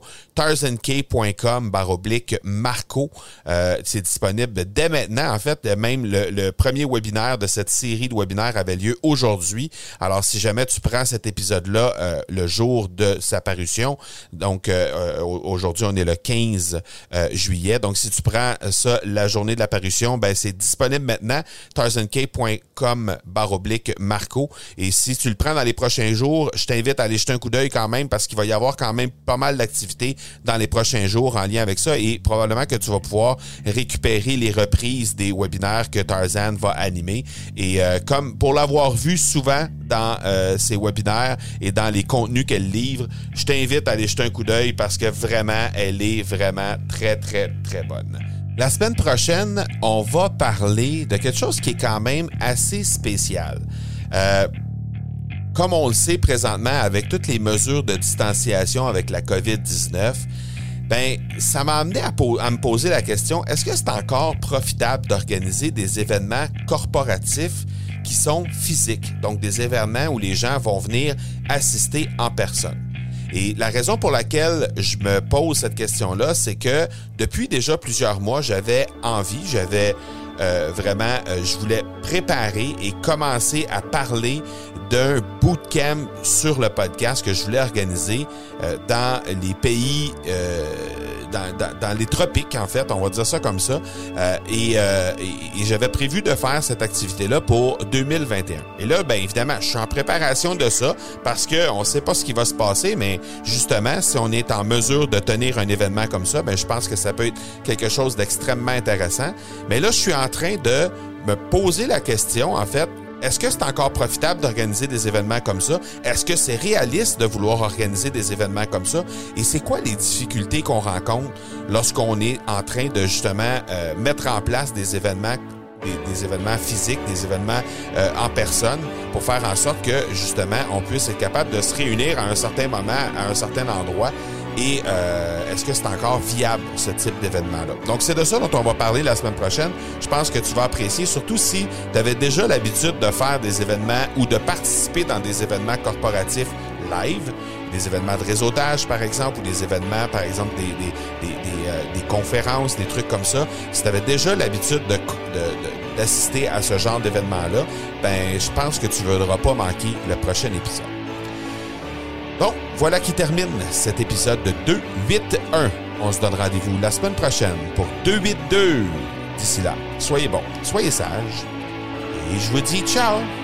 tarzank.com barre oblique Marco. Euh, c'est disponible dès maintenant. En fait, même le, le premier webinaire de cette série de webinaires avait lieu aujourd'hui. Alors, si jamais tu prends cet épisode-là euh, le jour de sa parution, donc euh, aujourd'hui, on est le quinze euh, juillet. Donc, si tu prends ça la journée de la parution, ben c'est disponible maintenant, tarzank.com barre oblique Marco. Et si tu le prends dans les prochains jours, je t'invite à aller jeter un coup d'œil quand même parce qu'il va y avoir quand même pas mal d'activités dans les prochains jours en lien avec ça et probablement que tu vas pouvoir récupérer les reprises des webinaires que Tarzan va animer. Et euh, comme pour l'avoir vu souvent dans euh, ses webinaires et dans les contenus qu'elle livre, je t'invite à aller jeter un coup d'œil parce que vraiment, elle est vraiment très, très, très bonne. La semaine prochaine, on va parler de quelque chose qui est quand même assez spécial. Euh, comme on le sait présentement, avec toutes les mesures de distanciation avec la covid dix-neuf, ben, ça m'a amené à, po- à me poser la question, est-ce que c'est encore profitable d'organiser des événements corporatifs qui sont physiques, donc des événements où les gens vont venir assister en personne? Et la raison pour laquelle je me pose cette question-là, c'est que depuis déjà plusieurs mois, j'avais envie, j'avais euh, vraiment, euh, je voulais préparer et commencer à parler d'un bootcamp sur le podcast que je voulais organiser euh, dans les pays, euh, dans, dans, dans les tropiques en fait, on va dire ça comme ça. Euh, et, euh, et, et j'avais prévu de faire cette activité-là pour deux mille vingt et un. Et là, bien évidemment, je suis en préparation de ça parce qu'on ne sait pas ce qui va se passer, mais justement, si on est en mesure de tenir un événement comme ça, bien, je pense que ça peut être quelque chose d'extrêmement intéressant. Mais là, je suis en train de me poser la question, en fait, est-ce que c'est encore profitable d'organiser des événements comme ça? Est-ce que c'est réaliste de vouloir organiser des événements comme ça? Et c'est quoi les difficultés qu'on rencontre lorsqu'on est en train de justement euh, mettre en place des événements, des, des événements physiques, des événements euh, en personne pour faire en sorte que justement on puisse être capable de se réunir à un certain moment, à un certain endroit? Et euh, est-ce que c'est encore viable, ce type d'événement-là? Donc, c'est de ça dont on va parler la semaine prochaine. Je pense que tu vas apprécier, surtout si tu avais déjà l'habitude de faire des événements ou de participer dans des événements corporatifs live, des événements de réseautage, par exemple, ou des événements, par exemple, des, des, des, des, euh, des conférences, des trucs comme ça. Si tu avais déjà l'habitude de, de, de, d'assister à ce genre d'événement-là, ben, je pense que tu ne voudras pas manquer le prochain épisode. Bon, voilà qui termine cet épisode de deux huit un. On se donne rendez-vous la semaine prochaine pour deux huit deux. D'ici là, soyez bons, soyez sages, et je vous dis ciao!